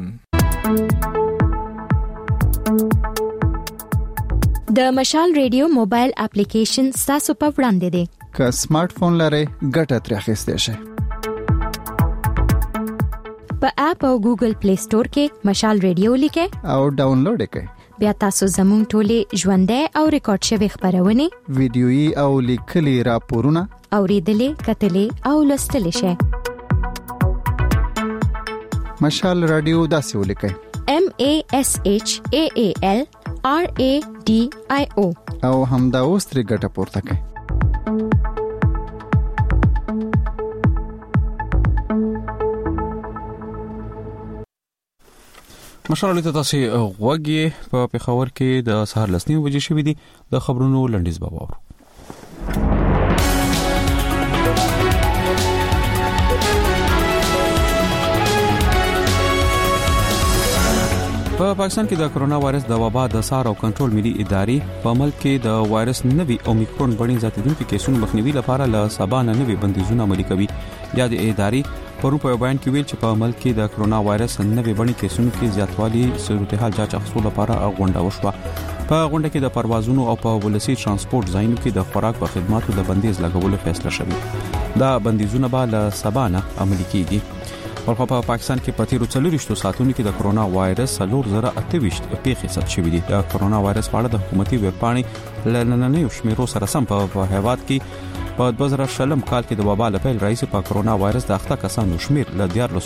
د مشال ریډیو موبایل اپلیکیشن تاسو په وړاندې دی که سمارټ فون لرئ ګټه ترې اخیستئ شئ. په اپ او ګوګل پلی سٹور کې مشال ریډیو لیکه او ډاونلوډ کړئ. بیا تاسو زموږ ټولې ژوندۍ او ریکارډ شوی خبرونه ویډیويي او لیکلي راپورونه اوریدلې کتلې او لوستلې شئ. مشال رادیو داسې ولیکئ MASHAALRADIO او همدا اوس ترې ګټه پورته کړئ. مشال ته تاسو غوږی په پیښور کې د سهار لسنی وجې شوې دي. د خبرونو لنډیز به وورو. په پاکستان کې د کرونا وایرس د وبا د سار او کنټرول ملي ادارې په ملک کې د وایرس نوي اومیکرون بڼې زیاتېدونکو کیسونو مخنیوي لپاره له سبا نه نوي بندیزونه عملي کوي. یا د ادارې پرون په بیان کې ویل چې په ملک کې د کرونا وایرس نوي بڼې کیسونو کې زیاتوالی صورتحال جاج اخیستلو لپاره غونډه وشوه. په غونډه کې د پروازونو او په ولسی ترانسپورت ځایونو کې د خوراک او خدماتو د بندیز لګولو فیصله شوه. دا بندیزونه به له سبا نه عملي کیږي. په پاکستان کې په تیرو 40 ساعتونو کې د کرونا وایرس 3028 پیښې ثبت شوې دي. د کرونا وایرس په اړه د حکومتي ویب پاڼې لنننې شمیرو سره سم په هیواد کې په 2020 کال کې د وبا له پیل راځي په کرونا وایرس د اخته کسانو شمیر له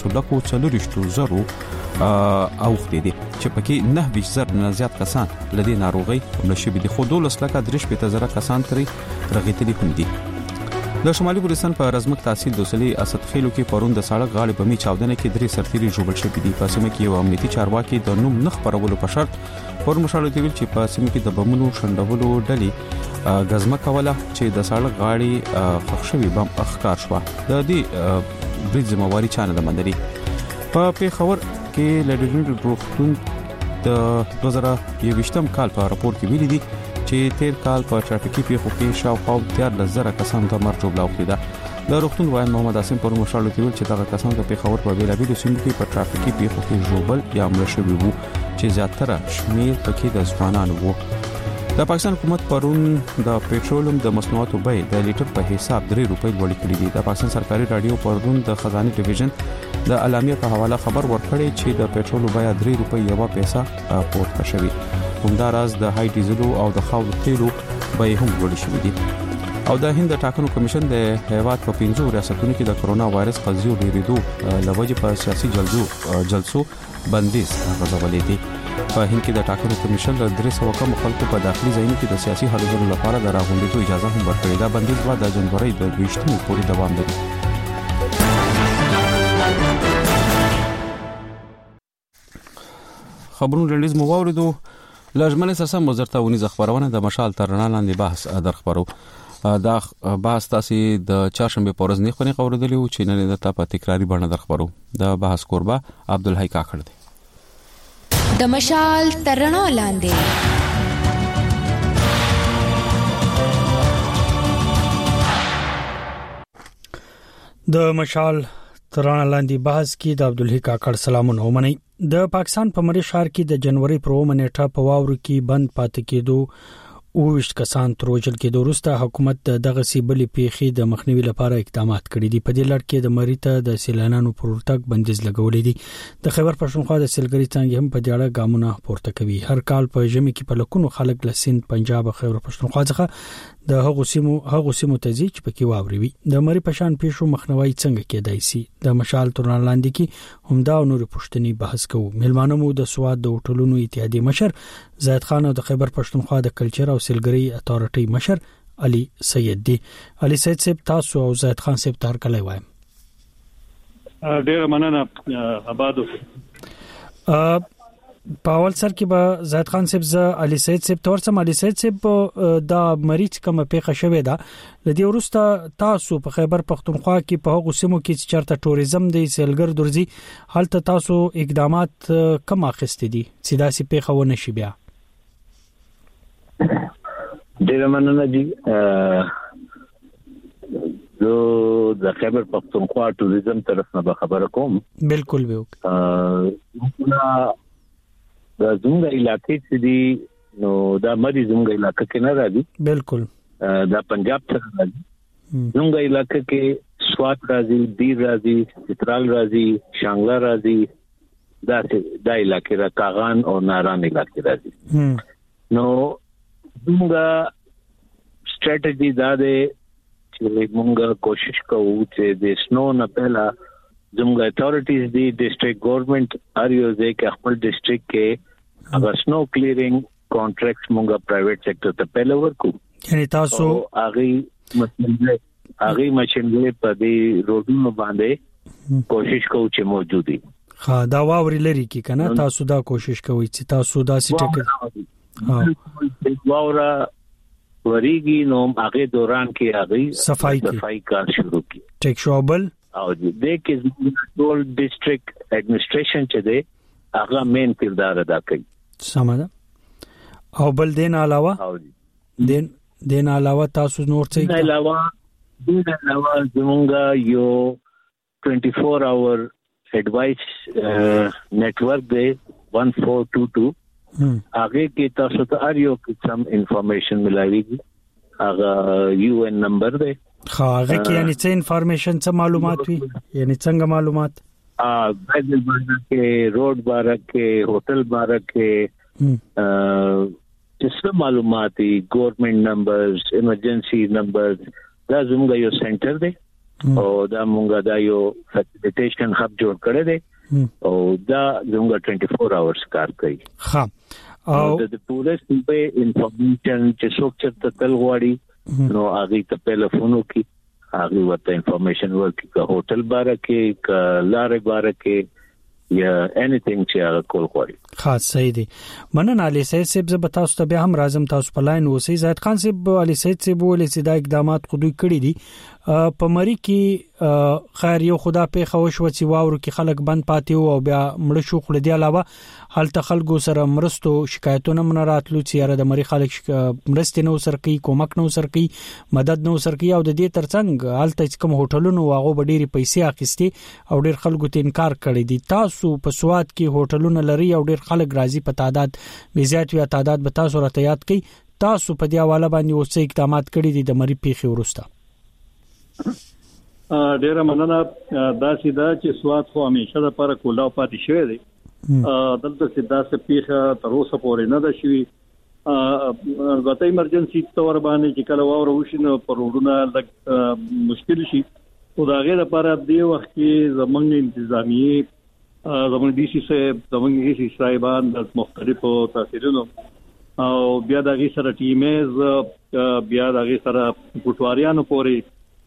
14,400 اوختي دي چې پکې 9,000 نه زیات کسان له دې ناروغي مړه شوي دي. خو 12,300 کسان ترې رغېدلي هم دي. د شمالي ګلستان په رزمک تحصیل دوسلي اسد خېلو کې پرون د سړک غاړې په می چاودنه کې 3 سرتيري جوړ شوي دي. په سیمه کې یو امنیتي چارواکي د نوم نخ پرولو په شرط پر مشالو دی ویل چې په سیمه کې د بمونو شندولو ډلې غزمه کوله چې د سړک غاړې فخښوي بم اخکار شو. د دې برید ذمہواری چانه د مندري په پیښور کې لډرین روغتون د 2020 کال په راپور کې ویلي دي چې تیر کال په ټرافیکي پیښو کې شاوخوا 13,000 کسان د مرګ جوړ لاوخته. د روغتون وایي محمد اسیم پر مشالو دی ویل چې دا کسان د پیښور په بیلابیلو سیمو کې په ټرافیکي پیښو کې ژوبل یا مړ شوي وو چې زیاتره شمیر پکې د ځوانانو وو. د پاکستان حکومت پرون د پېټرولیم د مصنوعاتو بیه د لیټر په حساب 3 روپۍ لوړې کړې دي. د پاکستان سرکاري رادیو پرون د خزانه ډیویژن د اعلامیه په حواله خبر ورکړی چې د پېټرول بیه 3 روپۍ یو پیسه پورته شوې. همداراز د های ډیزلو او د خاورو تیلو بیه هم لوړې شوې دي. او د هند ټاکنو کمیشن د هیواد په 15 ریاستونو کې د کرونا وایرس قضیو ډیریدو لوجه په سیاسي جلسو بندیز غځولې دي. په هند کې د ټاکنو کمیشن د 300 کم خلکو په داخلي ځایونو کې د سیاسي حلونو لپاره د راغونډېدو اجازه هم ورکړې ده. بندیز به د جنوري د 20 پورې دوام لري. خبرونه لنډیز مو واوریدو. لږمنه سم وزارت ونیز خبرونه د مشال ترنا لاندې بحث در خبرو. دا بحث تاسو د چهارشنبه پورز نه خونی اوریدلی او چې نن د په تکراری باندې در خبرو. د بحث قربا عبدالحی کاکړ دی. د مشال ترنا لاندې د مشال ترنا لاندې بحث کې د عبدالحی کاکړ سلامونه ومني. د پاکستان په مری ښار کې د جنوري پر 1 نیټه په واورو کې بند پاتې کېدو او وشت کسان تروجل کې د وروسته حکومت دغه سیبلې پیخي د مخنیوي لپاره اقدامات کړي دي. په دې لړ کې د مریته د سیلانانو پرورتګ بندیز لګولې دي. د خیبر پښتونخوا د سیلګری څنګه هم په دې اړه ګامونه پورته کوي. هر کال په ژمي کې په لکونو خلک له سند پنجاب او خیبر پښتونخوا څخه د هغو سیمو ته ځي چې پکې واوري وي. د مری پشان پیښو مخنیوي څنګه کېدای شي؟ د مشال ترنا لاندې کې همدا نور پښتني بحث کوو. ملمانو مو د سواد د هوټلونو اتحادیه مشر زید خان او د خیبر پښتونخوا د کلچر او سیلګری اتارټي مشر علي سید دی. علي سید صاحب تاسو او زید خان صاحب تار کله وایم. ډیر مننه آبادو. پاول سر کې به زید خان صاحب ز علي سید صاحب تورسم. علي سید صاحب دا مریض کوم پیښه شوې ده لدی ورسته تاسو په خیبر پښتونخوا کې په هغه سیمو کې چې چرته ټوریزم دی سیلګر درځي هلته تاسو اقدامات کم اخیستې دي چې دا سي پیښه ونه شي بیا؟ ډیر مننه دي. زه د خیبر پښتونخوا ټوریزم طرف نه خبره کوم. بالکل به دا زموږ علاقې چې دي نو دا مری زموږ علاقې کې نه راځي. بالکل دا پنجاب څخه راځي. زموږ علاقې کې سوات راځي، دیر راځي، چترال راځي، شانګلا راځي، دا علاقې را کاغان او ناران علاقې راځي. نو موږ سټریټجی دا ده چې موږ کوشش کوو چې د سنو نه پهلا زموږ اتھارټیز دی ډیسټریکټ ګورنمنت اریوز کې خپل ډیسټریکټ کې هغه سنو کلیرینګ کانټریکټس موږ پرایویټ سېکټر ته پهلا ورکو. یعنی تاسو هغه ماشينګي په دې روډونو باندې کوشش کوو چې موجودي. ها دا واوري لري کې کنه تاسو دا کوشش کوئ چې تاسو دا سټیک واورا وريږي نو هغه دوران کې هغه صفائی کار شروع کی. ټیک شوبل او د کې ټول ډیسټریکټ اډمنسټریشن چې دی هغه مین کردار ادا کوي. سمه او بل دین علاوه دین علاوه تاسو نور څه دین علاوه زمونږ یو 24 اور ایڈوائس نیٹورک دے 1422 آگے کی تاسو ته اریو قسم انفارمیشن ملاویږي. هغه یو ان نمبر دی. هغه کې یعنی څه انفارمیشن څه معلومات وي یعنی څنګه معلومات بدل بارے کې روډ بارے کې ہوٹل بارے کې څه معلومات دي گورنمنٹ نمبرز ایمرجنسی نمبرز دا زموږ یو سنټر دی او دا مونږه دا یو فیسیلیټیشن هب جوړ کړی دی او دا زموږ 24 اورز کار کوي. ها او د پولیس په انفارمیشن چې څوک چرته تل غواړي نو هغه ته ټلیفون وکړي، هغه ورته انفارمیشن ورکړي که هوټل باره کې که لارې باره کې یا انیثینګ چې هغه کول غواړي. خاص صحیح دی. مننه علي سید صاحب. زه به تاسو ته بیا هم راځم، تاسو په لاین اوسئ. زاهد خان صاحب علي سید صاحب ولې چې دا اقدامات خو دوی کړی دي په مری کې خیر یو خدا په خوښ و چې واورو کې خلک بند پاتې او بیا مړ شو. خو دې علاوه حالت خلکو سره مرستو شکایتونه من راتلو چې یاره د مری خلک مرستې نو سر کوي، کومک نو سر کوي، مدد نو سر کوي او د دې ترڅنګ حالت کوم هوټلونو واغو ډېری پیسې اخیستي او ډېر خلکو ته انکار کړی دي. تاسو په سواد کې هوټلونه لري او ډېر خلک راځي په تعداد به زیات وي، تعداد به تاسو راته یاد کړئ. تاسو په دې حواله باندې اوس اقدامات کړی دي د مری پیښې ورسته؟ ډیره مننه. دا سیده چې سواد خو همیشه د پر کولاو پاتې شوی دی. دلته سیده څه پیښه تر اوسه پورې نه ده شوی. البته ایمرجنسي تور باندې چې کله واور وشي نو پر وروډونه لږ مشکل شي. او دا غیر لپاره دی وخت کې زمونږ انتظامیه زمونږ ډي سي صاحب زمونږ ای سي صاحبان د مختلفو تاثیرونو او بیا د غي سره ټیمز بیا د غي سره پټواریانو پورې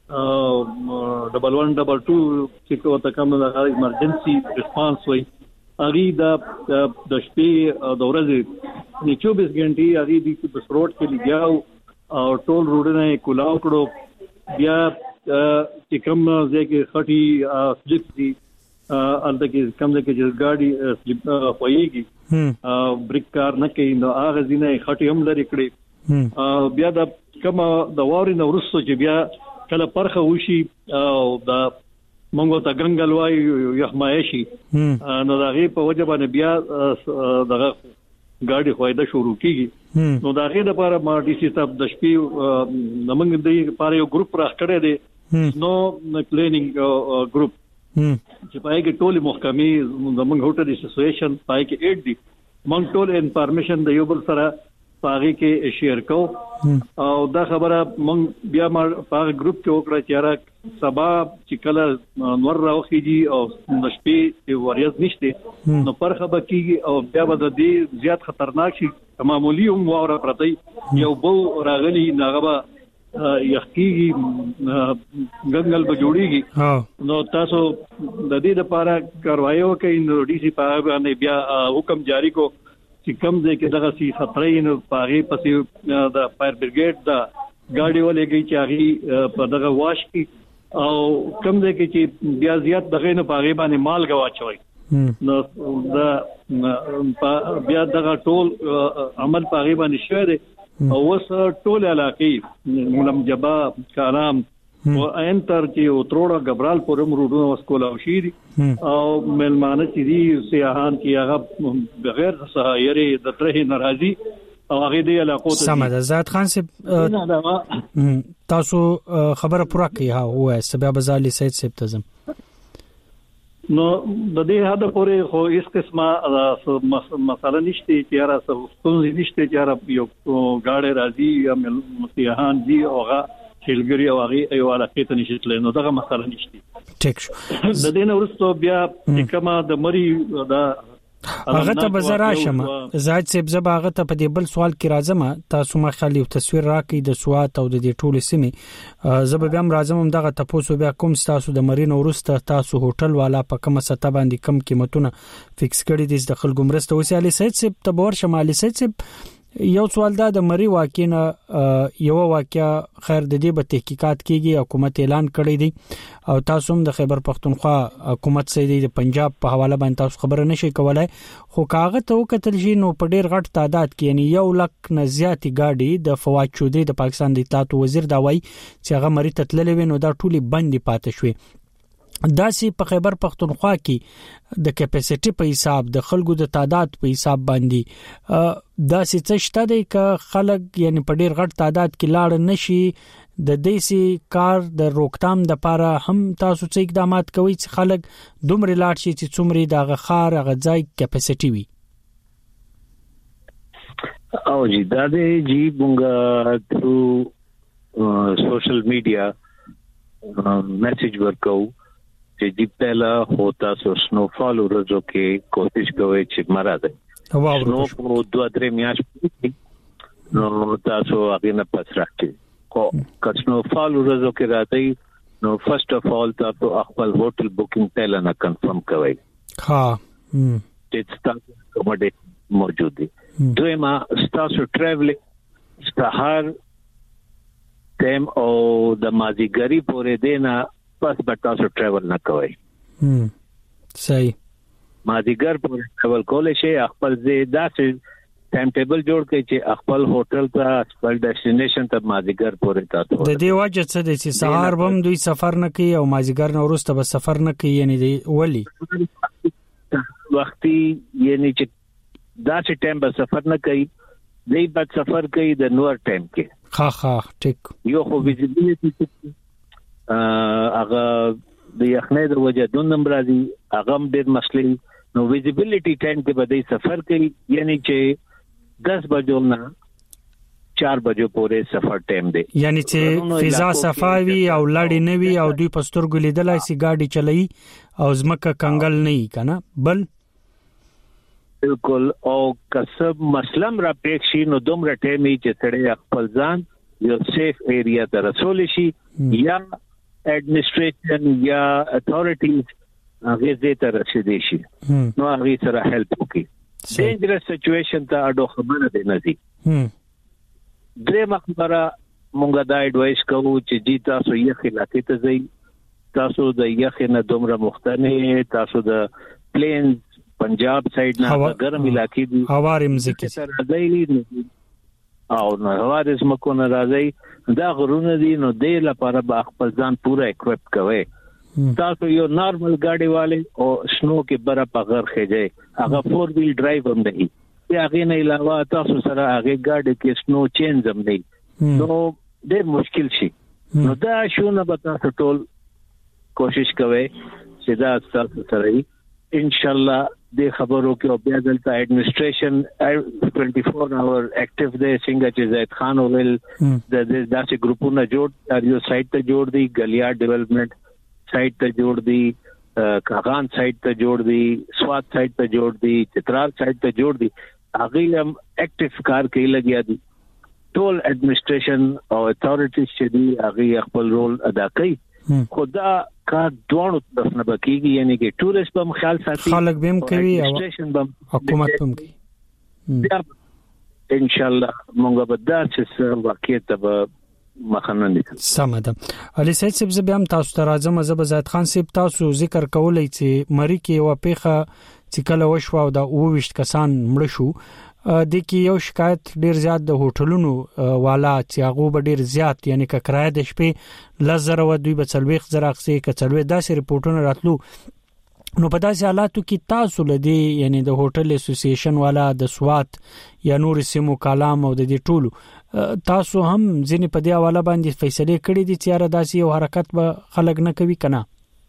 1122 چې کوته کوم د ایمرجنسي ریسپانس وي اغي د شپې د ورځې 24 غنټې اغي د روډ کې لګیاو او ټول روډونه کولاو کړو. بیا چې کوم ځکه خټي سلیپ دي الته کې کوم ځکه چې ګاډي سلیپ پويږي بریک کار نه کوي نو هغه ځینې خټي هم لري کړی. بیا د کوم د واري نو ورسو چې بیا کله پرخه وشي او د مونږ ته ګنګل وای یحمایشي نو دغه په وجه باندې بیا دغه ګاډي خوایده شروع کیږي. نو دغه لپاره ما ډي سي صاحب د شپې نمنګ دی لپاره یو ګروپ راخ کړی دی نو پلانینګ ګروپ چې پای کې ټول محکمې زمونږ هوټل اسوسییشن پای کې 8 دي. مونږ ټول انفارمیشن د یو بل سره پاغي کې شیر کو او دا خبره مونږ بیا ما پاغ ګروپ کې وکړه چې را سبا چې کله نور راوخیږي او د شپې وریاض نشته نو پرخه بکیږي او بیا به د دې زیات خطرناک شي. معمولی هم واوره پرتی یو بو راغلی ناغه یخکیږي ګنګل به جوړیږي. نو تاسو د دې لپاره کاروایي وکړئ. نو ډي سي په باندې بیا حکم جاری کو چې کم ځای کې دغه سي خطرې نو پاغي پسې د فایر بریګیډ د ګاډي ولګي چې هغه په دغه واش کې او کم ځای کې چې بیا زیات دغه نه پاغي باندې مال غواچوي نو دا بیا دغه ټول عمل پاغي باندې شوی دی. او وس ټول علاقې مولم جبا کارام او انتر چې وتروړه غبرال پورم روډونو وسکول او شيري او ملمانه چې دي سیاحان کې هغه بغیر سهایري د ترې ناراضي او هغه دی علاقو ته سمه ده. زاد خان صاحب تاسو خبره پوره کړئ هو سبب بزالي سید سیب تزم نو د دې هدا پورې خو هیڅ قسمه مسله نشته چې را ستونزې نشته چې را یو گاډي راځي یا مسیحان دي اوغه چلګری او هغه یو علاقه ته نشته نو دغه مسله نشته ټیک شو د دې نو ورستو بیا کومه د مری دا هغه ته بزرا شمه زاید سیب زبا هغه ته په دې بل سوال کې راځم تاسو ما خالي تصویر راکې د سوات او د دې ټولې سیمه زب بیا راځم دغه تاسو بیا کوم تاسو د مرین ورسته تاسو هوټل والا په کومه سطح باندې کم قیمتونه فکس کړی دي د خلکو مرسته وسی علي سید سیب تبور شمالي سید سیب یو سوال دا د مری واقعینه یو واقعیا خیر د دې به تحقیقات کیږي حکومت اعلان کړی دی او تاسو هم د خیبر پختونخوا حکومت سره د پنجاب په حواله باندې تاسو خبره نشئ کولای خو کاغه ته وکتل شي نو په ډیر غټ تعداد کې یعنی 1 لک نه زیاتی گاډي د فواد چودري د پاکستان د اطلاعات وزیر دا وایي چې هغه مری تتللې وینو دا ټولي بندي پاتې شوې داسې په خیبر پختونخوا کې د کیپاسټي په حساب د خلکو د تعداد په حساب باندې داسې څه شته دی ک خلک یعنی په ډیر غټ تعداد کې لاړ نشي د دیسي کار د روکتام د لپاره هم تاسو څه اقدامات کوي چې خلک دومره لاړ شي چې څومره د غخار غځای کیپاسټي وي او جی دا دې جی مونږه تھرو سوشل میډیا میسج ورکو چې دی پهلا ہوتا سو سنو فال ورځو کې کوشش کوي چې مرا ده نو په 2-3 میاش نو تاسو هغه نه پس راځي کو کښنو فال ورځو کې راځي نو فرست اف اول تاسو خپل هوټل بوکینګ پهلا نه کنفرم کوي ها چې تاسو کومه موجود دي دویما تاسو ټریولینګ سهار تم او د مازیګری پورې دینا پس تاسو ټریول نه کوئ صحیح مازیګر پورې ټریول کولای شي خپل داسې ټایم ټیبل جوړ کړئ چې خپل هوټل ته خپل ډیسټینیشن ته مازیګر پورې تاسو د دې وجه څه دي چې سهار بم دوی سفر نه کوي او مازیګر نو وروسته به سفر نه کوي یعنی دی ولی وختي یعنی چې داسې ټایم به سفر نه کوي دی بعد سفر کوي د نور ټایم کې ها ټیک یو خو ویزیبিলিټی هغه د یخنۍ د وجه د نمبر راځي هغه ډېر مسلې نو ویزیبিলিټی ټایم کې به سفر کوي یعنی چې 10 بجو نه 4 بجو پورې سفر ټایم دی یعنی چې فضا صفاوي او لړې نوي او دوی پسترګو لیدلای سي گاډي چلای او زمکه کنګل نه کنه بل بالکل او کسب مسلم را پېښ شي نو دومره ټایم چې سړی خپل ځان یو سیف ایریا ته رسول شي یا ایڈمنسټریشن یا اتھارټیز هغه دې ته رسیدي شي نو هغه سره هیلپ وکړي ډینجرس سچويشن ته اډو خبره ده نه دي درې مخبره مونږه دا اډوایس کوو چې جی تاسو یې خلاقی ته ځئ تاسو د یې نه دومره مختنه تاسو د پلینز پنجاب سایډ نه ګرم علاقې دي هوارم ځکه سره دی او نو هوارز مکو نه راځي دا غرونه دي نو د لپاره به خپل ځان پورا اکوپ کوي تاسو یو نارمل گاډي والے او سنو کې برا په غر خېځي هغه 4 ویل ډرایو هم دی یا هغه نه علاوه تاسو سره هغه گاډي کې سنو چینز هم دی نو ډېر مشکل شي نو دا شونه به تاسو ټول کوشش کوئ چې دا تاسو سره ان شاء الله د خبرو کې او بیا دلته ایڈمنسټریشن 24 اور اکټیو دی څنګه چې زید خان ویل د داسې ګروپونو جوړ یو سایت ته جوړ دی ګلیار ډیولپمنٹ سایت ته جوړ دی کاغان سایت ته جوړ دی سوات سایت ته جوړ دی چترال سایت ته جوړ دی هغه هم اکټیو کار کوي لګیا دي ټول ایڈمنسټریشن او اتھارټیز چې دی هغه خپل رول ادا کوي خدا کا دوړو د نبکیږي یعنی کې ټوریست هم خیال ساتي خلک بهم کوي او حکومت هم کوي ان شاء الله مونږ به دا چې واقعیت به مخنن دي سمده علي سید صاحب زبم تاسو ته راځم زب زید خان صاحب تاسو ذکر کولای چې مری کې و پیخه چې کله وشو او دا 22 کسان مړ شو د کی یو شکایت ډیر زیات د هوټلونو والا چې هغه به ډیر زیات یعنی ک کرایه د شپې لزر و دوی به 40 زره اخسي ک 40 داسې ریپورتونه راتلو نو په داسې حالاتو کې تاسو لدی یعنی د هوټل اسوسییشن والا د سوات یا نور سیمو کلام او د دې ټولو تاسو هم ځینې په دې حواله باندې فیصله کړې دي چې را داسې یو حرکت به خلک نه کوي کنه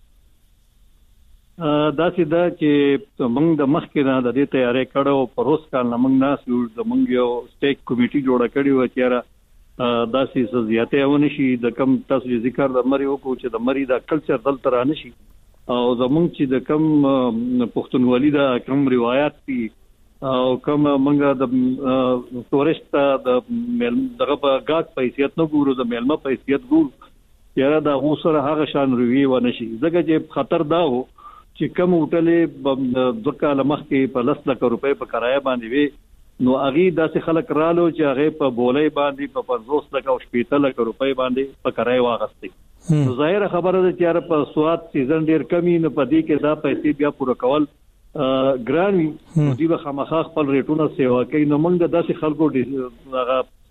داسې دا چې موږ د مخکې نه د دې تیاری کړو پروس کال موږ ناس یو د موږ یو سټیک کمیټي جوړه کړې و چې را داسې زیاتې ونه شي د کم تاسو ذکر د مری وکړو چې د مری د کلچر دلته را نشي او زمونږ چې د کم پښتونولي دا کم روایت دي او کم منګه د تورست د دغه په غاټ پیسې نه ګورو د ملما پیسې ګورو یاره دا غوسره هغه شان روي و نشي ځکه چې خطر دا و چې کم هوټلې د کال مخکې په 10 لک روپۍ په کرایه باندې وي نو اغي داسې خلک رالو چې هغه په بولای باندې په 50 لک او 70 لک روپۍ باندې په کرایه واغستې نو ظاهر خبره ده چې په سواد سیزن ډیر کمی نه پدې کې دا پیسې بیا پوره کول ګران وي دوی به خامخا خپل ریټونه سیوا کوي نو موږ داسې خلکو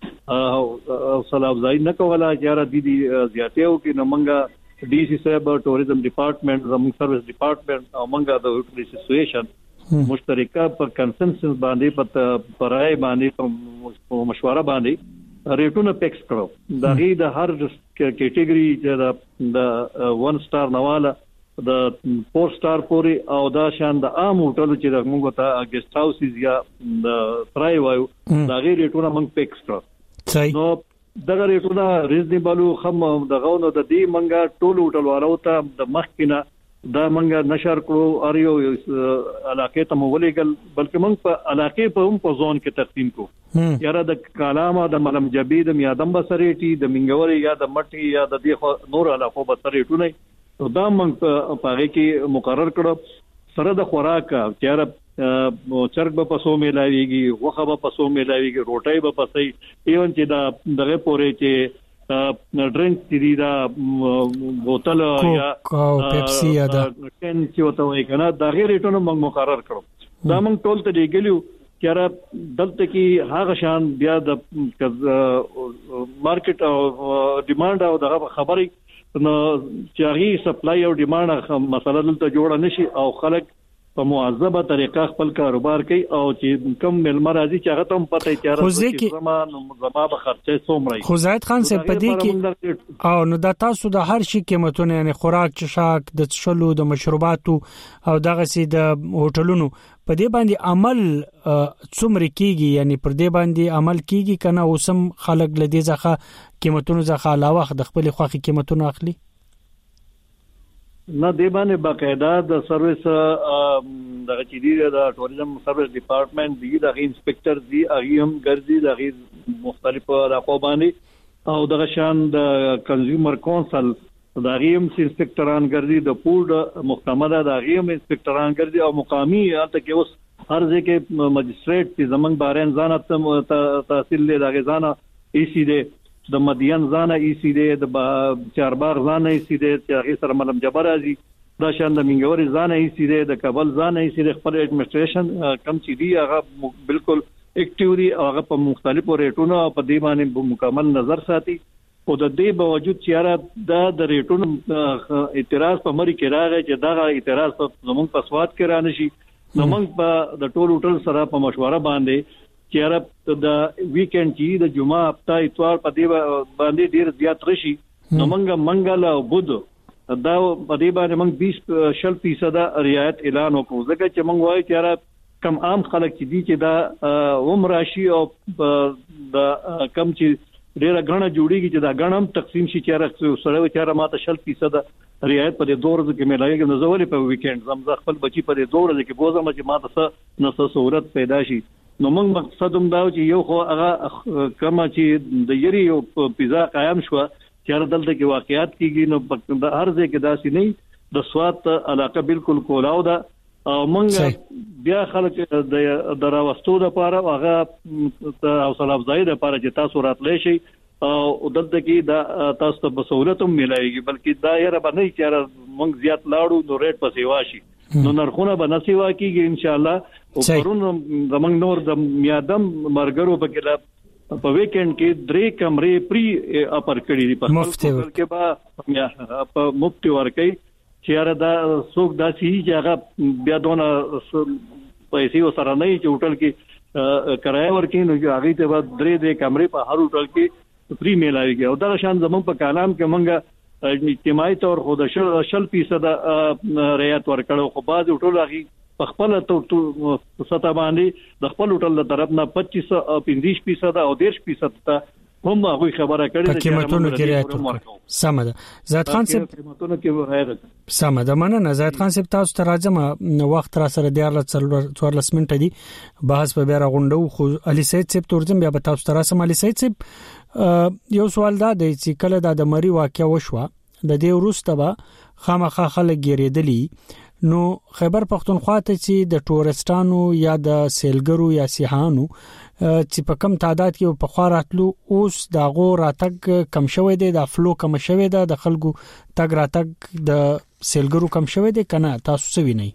هغه سلام ځای نه کوله چې را دي زیاتې او کې نو موږ ډي سي صاحب ټوریزم ډپارټمنټ زموږ سرویس ډپارټمنټ او موږ د هوټل اسوسییشن مشترکه په کنسنسس باندې پرای باندې په مشوره باندې ریټونه پیکس کړو دا غي د هر کیټګری چې د 1 سٹار نواله د 4 سٹار پوري او دا شان د عام هوټل چې موږ ته ګیسټ هاوسز یا د پرای وایو دا غي ریټونه موږ پیکس کړو نو دغه ریټونه ریزنیبل خم دغه نو د دې منګه ټول هوټل والو ته د مخکینه دا منګه نشر کړو اریو علاقې ته مولېګل بلکې موږ په علاقې په هم په زون کې تقسیم کو یاره د کلامه د ملم جبید یا د بسریټي د منګوري یا د مټي یا د دې نور علاقو بسریټونه دا موږ په هغه کې مقرر کړو سره د خوراک چیرې چرګ په پسو ملاويږي غوخه په پسو ملاويږي روټي په پسې ایون چې دا دغه پورې چې ډرینک دي دا بوتل یا پیپسي یا دا کین چې وته وای کنه دا غیر ریټونو موږ مقرر کړو دا موږ ټول ته دیګلیو چې را دلته کې هغه شان بیا د مارکیټ او ډیماند او دغه خبرې نو چې هغه سپلای او ډیماند مسله دلته جوړه نشي او خلک په معذبه طریقه خپل کاروبار کوي او چې کم ملما راځي چې هغه ته هم پته چې زما به خرچه څومره خو زاید خان صاحب پدې کې او نو دا تاسو د هر شي قیمتونه یعنی خوراک چشاک د څښلو د مشروباتو او دغه سي د هوټلونو په دې باندې عمل څومره کیږي یعنی پر دې باندې عمل کیږي کنه اوسم خلک لدی ځخه قیمتونو ځخه علاوه د خپل خوخي قیمتونو اخلي نه دی باندې باقاعده د سرویس د چيدي د ټوریزم سرویس ډپارټمنټ دی د انسپکټر دی هغه هم ګرځي د مختلفو علاقو باندې او د شان د کنزیومر کونسل د هغه هم انسپکټران ګرځي د پورډ محکمه د هغه هم انسپکټران ګرځي او مقامی البته کې اوس هر ځکه مجستریټ چې زمنګ بارین ځانه تحصیل له هغه ځانه ای سی دی د مدین ځانه ای سی دی د چارباغ ځانه ای سی دی چې هغه سره ملم جبر ازي دا شان د منګوري ځانه ای سی دی د کابل ځانه ای سی دی خپل ایڈمنسټریشن کم چې دی هغه بالکل اکټیوري هغه په مختلفو ریټونو په دی باندې مکمل نظر ساتي او د دې باوجود چې د ریټونو اعتراض په مری کې راغی چې دا اعتراض په زمونږ په سواد کې را نشي نو موږ په د ټول هوټل سره په مشوره باندې چې د ویکند چې د جمعه هفته اتوار په دې باندې ډیر زیات رشي نو موږ منګل او بود دا په دې باندې موږ 20% رعایت اعلان وکړو ځکه چې موږ وایو چې کم عام خلک چې دي چې دا عمر راشي او د کم چې ډیره غنه جوړیږي چې دا غنم تقسیم شي چې سره وچاره ماته 20% رعایت په دې دور کې ملایږي نو زولې په ویکند زم خپل بچي په دې دور کې بوزم چې ماته څه نو صورت پیدا شي نو موږ مقصد هم دا چې یو خو هغه کما چې د یری یو پیزا قائم شو چې دلته کې واقعیت کیږي نو د هر ځای کې داسې نه د سواد علاقه بالکل کولاو ده او موږ بیا خلک د راوستو لپاره هغه حوصله افزایی لپاره چې تاسو راتلئ شي او دلته کې دا تاسو ته په سہولت هم ملایږي بلکې دا یې رب نه چې موږ زیات لاړو نو ریټ په سیوا شي نو نرخونه به نسیوا کیږي ان شاء الله او پرون زمنګ نور د میادم مرګرو په کې په ویکند کې 3 کمرې پری اپر کړی دي په مفتی کې په مفتی ورکې چې یاره دا څوک داسي چې هغه بیا دونه پیسې وسره نه چې هوټل کې کرایه ورکړي نو هغه ته بعد درې کمرې په هر هوټل کې فری میلاويږي او دا شان زمون په کلام کې مونږه اجتماعي تور خو د 0% رعایت ورکړو خو بعض هوټل هغه په خپل سطح باندې د خپل هوټل له طرف نه 25% او 10% ته هم هغه خبره کړې چې قیمتونو کې رعایت وکړي. سم ده. زاهد خان صاحب قیمتونو کې رعایت. سم ده. مننه زاهد خان صاحب، تاسو ته راځم. وخت را سره 14 منټه دي بحث په بیره غونډو. خو علي سید صاحب تورځم بیا به تاسو ته راسم. علي سید صاحب یو سوال دا دی چې کله د مری واقعیا وشوه د دې وروسته به خامخا خلک ګیرېدلی، نو خیبر پختونخوا ته چې د ټورستانو یا د سیلګرو یا سیاحانو چې په کم تعداد کې په خوا راتلو اوس دا غو راتګ کم شوی دی، د فلو کم شوی دی، د خلکو تګ راتګ د سیلګرو کم شوی دی کنه؟ تاسو څه وینئ؟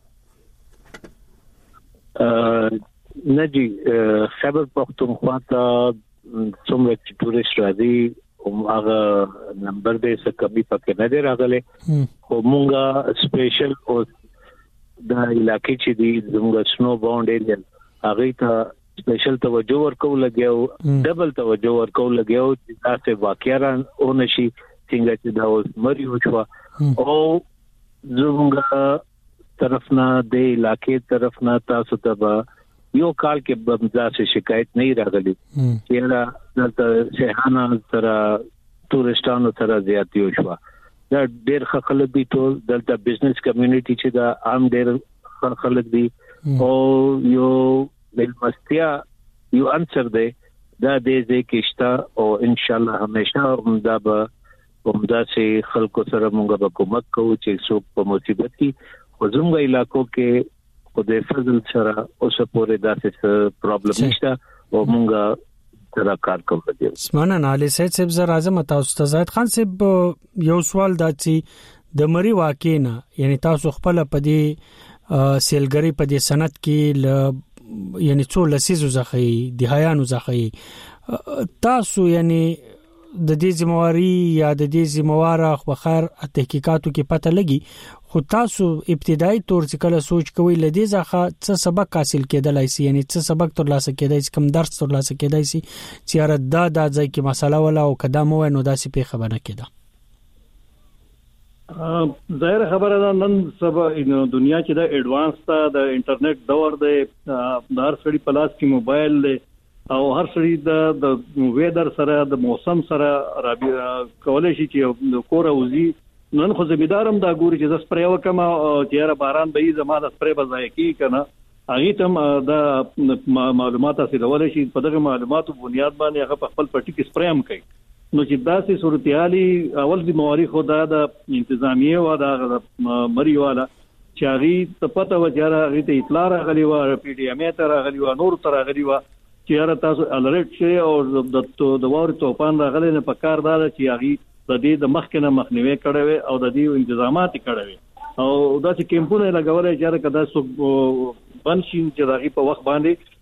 نه جی، خیبر پختونخوا ته څومره چې ټورست راځي هغه نمبر به څه کمی پکې نه دی راغلی، خو مونږه سپیشل او د علاقې چې دی زموږ سنو باوند ایریا هغه ته سپیشل توجه ورکو لګیاو، ډبل توجه ورکو لګیاو چې تاسو واقعا او نشي څنګه چې دا اوس مری وشو او زموږ طرف نه د علاقې طرف نه تاسو ته یو کال کې بمزا سے شکایت نه راغلی چې دا دلته سیاحانو سره ټورستانو سره زیاتی وشو. دا ډېر خلک دي، ټول دلته بزنس کمیونټي چې دا عام ډېر خلک دي او یو بلمستیا یو انصر دی دا دې کېشتا او ان شاء الله همیشه دا به عمدہ سے خلکو سره موږ به کومک کوو چې څوک په مصیبت کې خو زموږ علاقو کې خو د فضل سره اوس پورې داسې پرابلم نشته او موږ سره کار کوو. اسمانه علي سید صاحب زه راځم تاسو ته. زاهد خان صاحب یو سوال دا چې د مری واقع نه یعنی تاسو خپل په دې سیلګری په دې سند کې یعنی څو لسیزو زخی دهایانو زخی تاسو یعنی د دې ذمہواری یا د دې ذمہواره خو خیر تحقیقاتو کې پته لګي، خو تاسو ابتدایي تور چې کله سوچ کوئ لدې ځخه څه سبق حاصل کېدلای شي، یعنی څه سبق ترلاسه کېدای شي، کوم درس ترلاسه کېدای شي چې را دا ځای کې مسله ولا او قدم و نو داسې په خبره کېده؟ ظاهر خبره ده نن سبا دنیا چې د ایڈوانس ته د انټرنیټ دور دی، د هر سړي په لاس کې موبایل دی او هر سړي د ویدر سره د موسم سره کولای شي چې کور اوزي. نن خو زمیدارم دا ګوري چې د سپری وکم چې را باران به زما د سپری بځای کی کنه هغه تم د معلومات حاصلول شي، په دغه معلوماتو بنیاد باندې هغه په خپل پټی کې سپری هم کوي. نو چې داسې صورتحالي اول د مواري خو د انتظامیه او د مری والا چې هغه ته پته و چې هغه ته اطلاع راغلی و، پی ډی ام ته راغلی و، نور ته راغلی و چې هغه تاسو الرټ شي او د واري توپان راغلی نه په کار دا چې هغه د دې د مخکنه مخنیوي کړوي او د دې تنظیمات کړوي او داسې کیمپونه لګولای چې کدا څوک بنشي چې دغه په وخت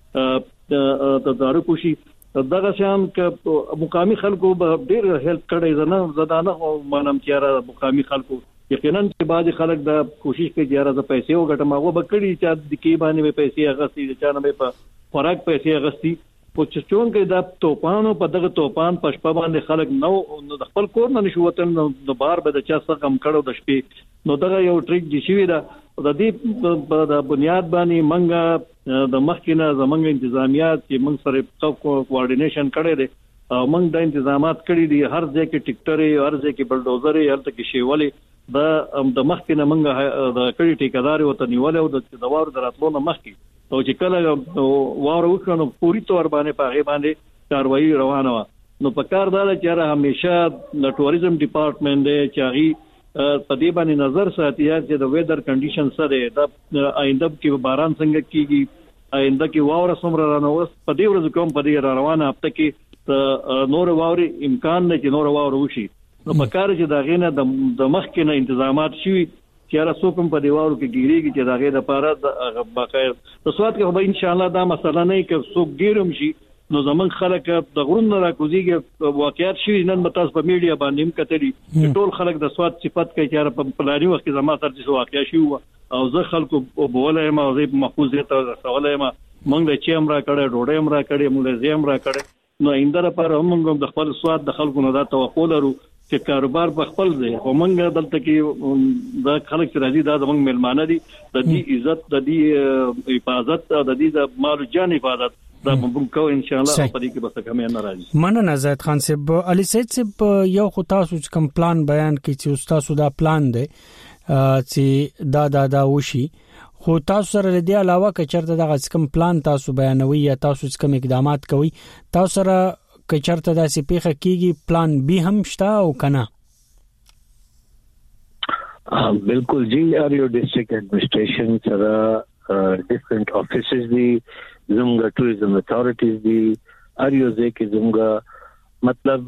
باندې تدارک وشي. دغه شان ک مقامي خلکو به ډېر هیلپ کړي نه زدانه او مانم چې مقامي خلکو یقینا چې بعض خلک دا کوشش کوي چې د پیسې وګټم هغه به کړي چې د کې باندې پیسې اغستې چې نه په خوراک پیسې اغستې او چې څنګه دا توپانو په دغه توپان په شپه باندې خلک نو د خپل کور نه نشو وتل نو د بار به د چا څخه کم کړو د شپې نو دغه یو ټریک دي شوی دا د دې د بنیاد باندې منګه د مخکینه زمنګ انتظامیات چې موږ سره کوارډینیشن کړی دی او موږ د انتظامات کړی دي هر ځای کې ټیکټرې هر ځای کې بلډوزرې هر ځای کې شیولې د مخکینه منګه د کړي ټیکدار وته نیول او د دوار دراتلو نه مخکې او چې کله واره وکړو پوری تور باندې پاغه باندې کاروایی روانه و. نو په کار دا چې همیشه د ټوریزم ډپارټمنټ دی چې هغه په دې باندې نظر ساتي چې د ویدر کنډیشن سره د آینده کې باران څنګه کیږي، آینده کې واوره څومره رانوس په دې ورځ کوم په دې روانه هفته کې نور واوري امکان نه چې نور واوره وشي. نو په کار چې دا غینه د مخکنه تنظیمات شوي چې را څوک په دیوالو کې ګیریږي چې دا غي د پاره د باقاعده د سواد کې به ان شاء الله دا مسله نه کې څوک ګیرم شي نو زمون خلک د غرون راکوزیږي واقعیت شي نن متاس په میډیا باندې هم کتلی ټول خلک د سواد صفات کوي چې په پلاني وخت کې زما تر څه واقعیا شي او زه خلکو بوله ما زه محفوظ ته سوال ما مونږ د چیم را کړه ډوډۍ هم را کړه مونږ زیم را کړه نو آینده لپاره موږ د خپل سواد د خلکو نه دا توقع لرو چې کاروبار په خپل ځای او موږ دلته کې د خلک راځي دا زموږ ملمانه دي د دې عزت د دې حفاظت د دې د مال جان حفاظت دا موږ کو ان شاء الله په دې کې بس کومه نه راځي مننه زید خان صاحب علي سید صاحب یو خو تاسو کوم پلان بیان کړي چې تاسو دا پلان دی چې دا وشي خو تاسو سره لدی علاوه کچرته د کوم پلان تاسو بیانوي یا تاسو کوم اقدامات کوي تاسو سره کچرته داسې پیخه کیږي پلان بي هم شته او کنه بالکل جی اریو ډیسټریکټ ایڈمنسټریشن سره ډیفرنٹ افیسز دي زموږ ټوریزم اتھارټیز دي اریو ځکه زموږ مطلب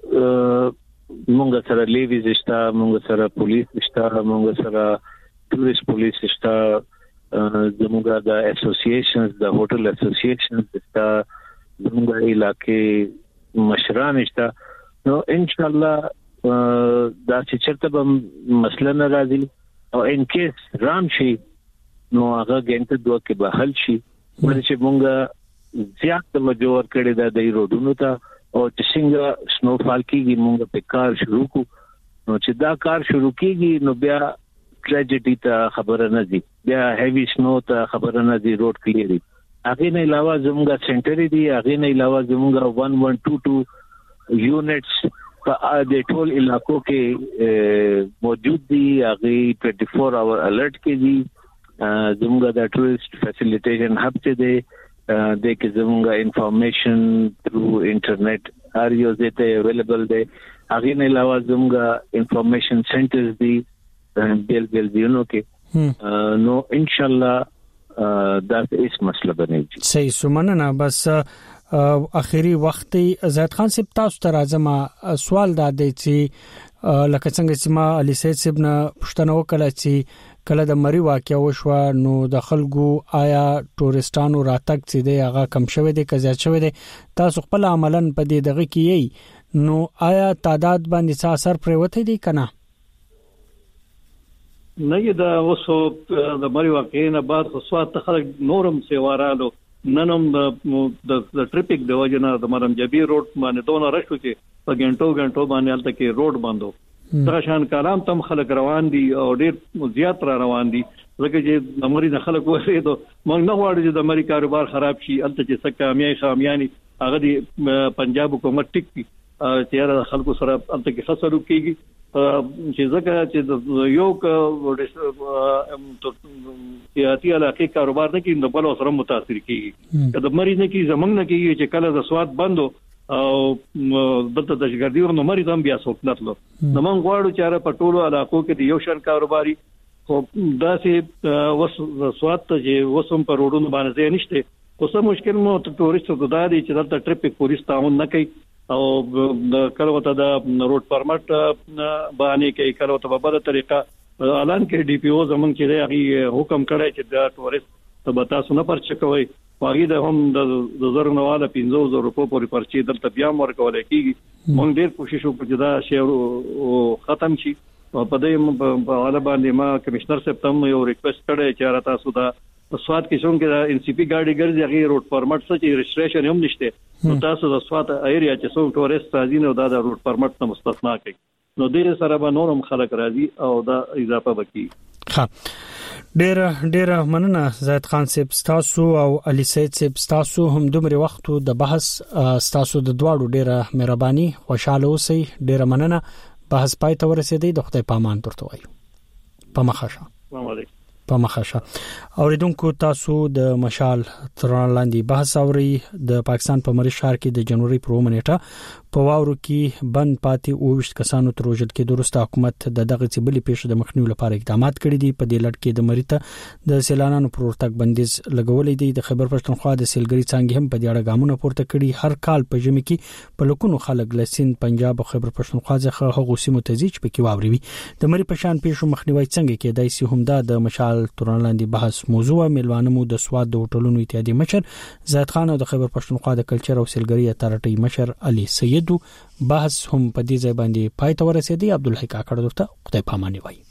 موږ سره لیویز شته موږ سره پولیس شته موږ سره ټوریست پولیس شته زموږ د اسوسییشنز د هوټل اسوسییشنز شته زموږ علاقې مشران شته نو ان شاء الله دا چې چرته به مسله نه راځي او ان کیس رام شي نو هغه ګنټه دوه کې به حل شي ورته مونږه زیات توجه ورکړې د روډونو ته او چې څنګه سنو فال کېږي مونږ په کار شروع کو نو چې دا کار شروع کېږي نو بیا ټریجډي ته خبره نه دي بیا هیوی سنو ته خبره نه دي روډ کلیئر دي هغه نه علاوه زموږه سنټر دي هغه نه علاوه زموږه 1122 یونټس په د ټول علاقو کې موجود دي هغه 24 اور الرټ کې دي زموږه د ټوریست فیسیلیټیشن هب ته دي د کې زموږه انفارمیشن تھرو انټرنیټ اریو زته اویلیبل دي هغه نه علاوه زموږه انفارمیشن سنټرز دي بیل دیونو کې نو ان شاء الله دا هیڅ مسله بنېږي صحیح سمنه بس اخیری وخت زید خان صاحب تاسو ته راځم سوال دا دی چې لکه څنګه چې ما علي سید صاحب نه پوښتنه وکړه چې کله د مری واقعیا وشو نو د خلکو آیا ټوریستانو راتګ چې دی هغه کم شوی دی که زیات شوی دی تاسو خپل عملاً په دې دغه کې نو آیا تعداد باندې څه اثر پریوته دی کنه نه دا وسو د مری واقعې نه بعد خو سواد خلک نورم سیوارالو ننم د ټریفیک د وجنه د مرم جبیر روډ باندې دونه رښتو چې په غنټو باندې الته کې روډ بندو دا شان کلام تم خلک روان دي او ډیر زیات را روان دي لکه چې د مری د خلک وسه دو موږ نه غواړو چې د مری کاروبار خراب شي الته چې څه کامیابی هغه دی پنجاب حکومت ټیک دي چې د خلکو سره الته کې خسرو کیږي چې ځکه چې یو سیاسي علاقې کاروبار نه کې د بل سره متاثر کیږي د مریض نه کې زمنګ نه کیږي چې کله د سواد بندو او دلته د شګردي نو مریض هم بیا سوکنتلو نو موږ غواړو چې په ټولو علاقو کې د یو شر کاروباري خو دا چې وس سواد ته چې وسم په روډونو باندې نشته خو څه مشکل مو ټوریستو ته دا دي چې دلته ټریفیک پولیس تعاون نه کوي او کله وته د روډ پرمټ باندې کې کله وته په بده طریقه اعلان کې ډي پی او زمونږ چې هغه حکم کړی چې د ټوریست ته به تاسو نه پرچ کوي واغې د هم د زر نواله 15000 روپو پورې پرچې دلته بیا ورکول کېږي مونږ ډېر کوشش وکړو چې دا شی ختم شي او په دې په حواله باندې ما کمشنر صاحب ته یو ریکوست کړی چې تاسو دا سواد کې څنګه د ان سی پی ګاډي ګرځي هغه روډ پرمټ څه چې رجسټریشن هم نشته نو تاسو د سواد ایریا چې څو ټوریست راځي نو دا د روډ پرمټ نه مستثنا کوي نو ډیر سره به نورم خلک راځي او دا اضافه وکړي ها ډیر مننه زید خان صاحب تاسو او علي سید صاحب تاسو هم دومره وخت د بحث تاسو د دواړو ډیره مهرباني خوشاله اوسئ ډیره مننه بحث پای ته ورسېدی د خدای پامان ترته وایو په مخاشه السلام علیکم په مخاشه اوریدونکو تاسو د مشال تران لاندې بحث اوري د پاکستان په مری ښار کې د جنوري پر ومنېټه په واورو کې بند پاتې او وشت کسانو تر وجل کې درسته حکومت د دغه چبلي پیښه د مخنیوي لپاره اقدامات کړي دي په دې لړ کې د مریته د سیلانانو پر ورتګ بندیز لګولې دي د خیبر پښتونخوا د سیلګری څنګه هم په دې اړه ګامونه پورته کړي هر کال په جمع کې په لکونو خلک لسین پنجاب او خیبر پښتونخوا څخه هغه سیمو ته ځي چې پکې واوري د مری په شان پیښو مخنیوي څنګه کېدای شي هم د مشال مشال تورن لاندې بحث موضوع ملوانه مو د سواد د هوټلونو اتحادیه مشر زید خان او د خیبر پښتونخوا د کلچر او سیلګری اتارټي مشر علي سیدو بحث هم په دې ځای باندې پای ته ورسېدی. عبدالحی کاکړ درته خدای پاماني وایي.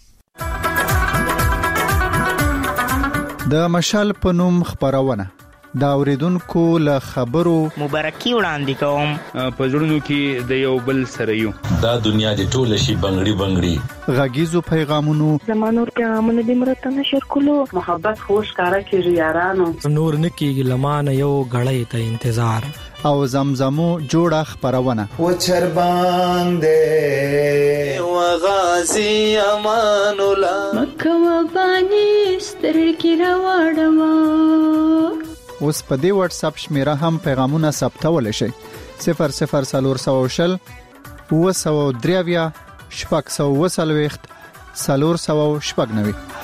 د مشال په نوم خبرونه دا اوریدونکو له خبرو مبارکي وړاندې کوم. په ژوندونو کې د یو بل سره یو دا دنیا د ټوله شي بنگړي غږیزو پیغامونو زمانور پیغامونه د مرته نشر کولو محبت خوش کارا کې یارانو نور نکیږي لمانه یو غړې ته انتظار او زمزمو جوړه خبرونه و چر باندې و غازی امان الله مکه و باندې سترګې راوړم. اوس په دې واتس اپ شمیره هم پیغامونه ثبتول شي 0040 و 3 شپږ 490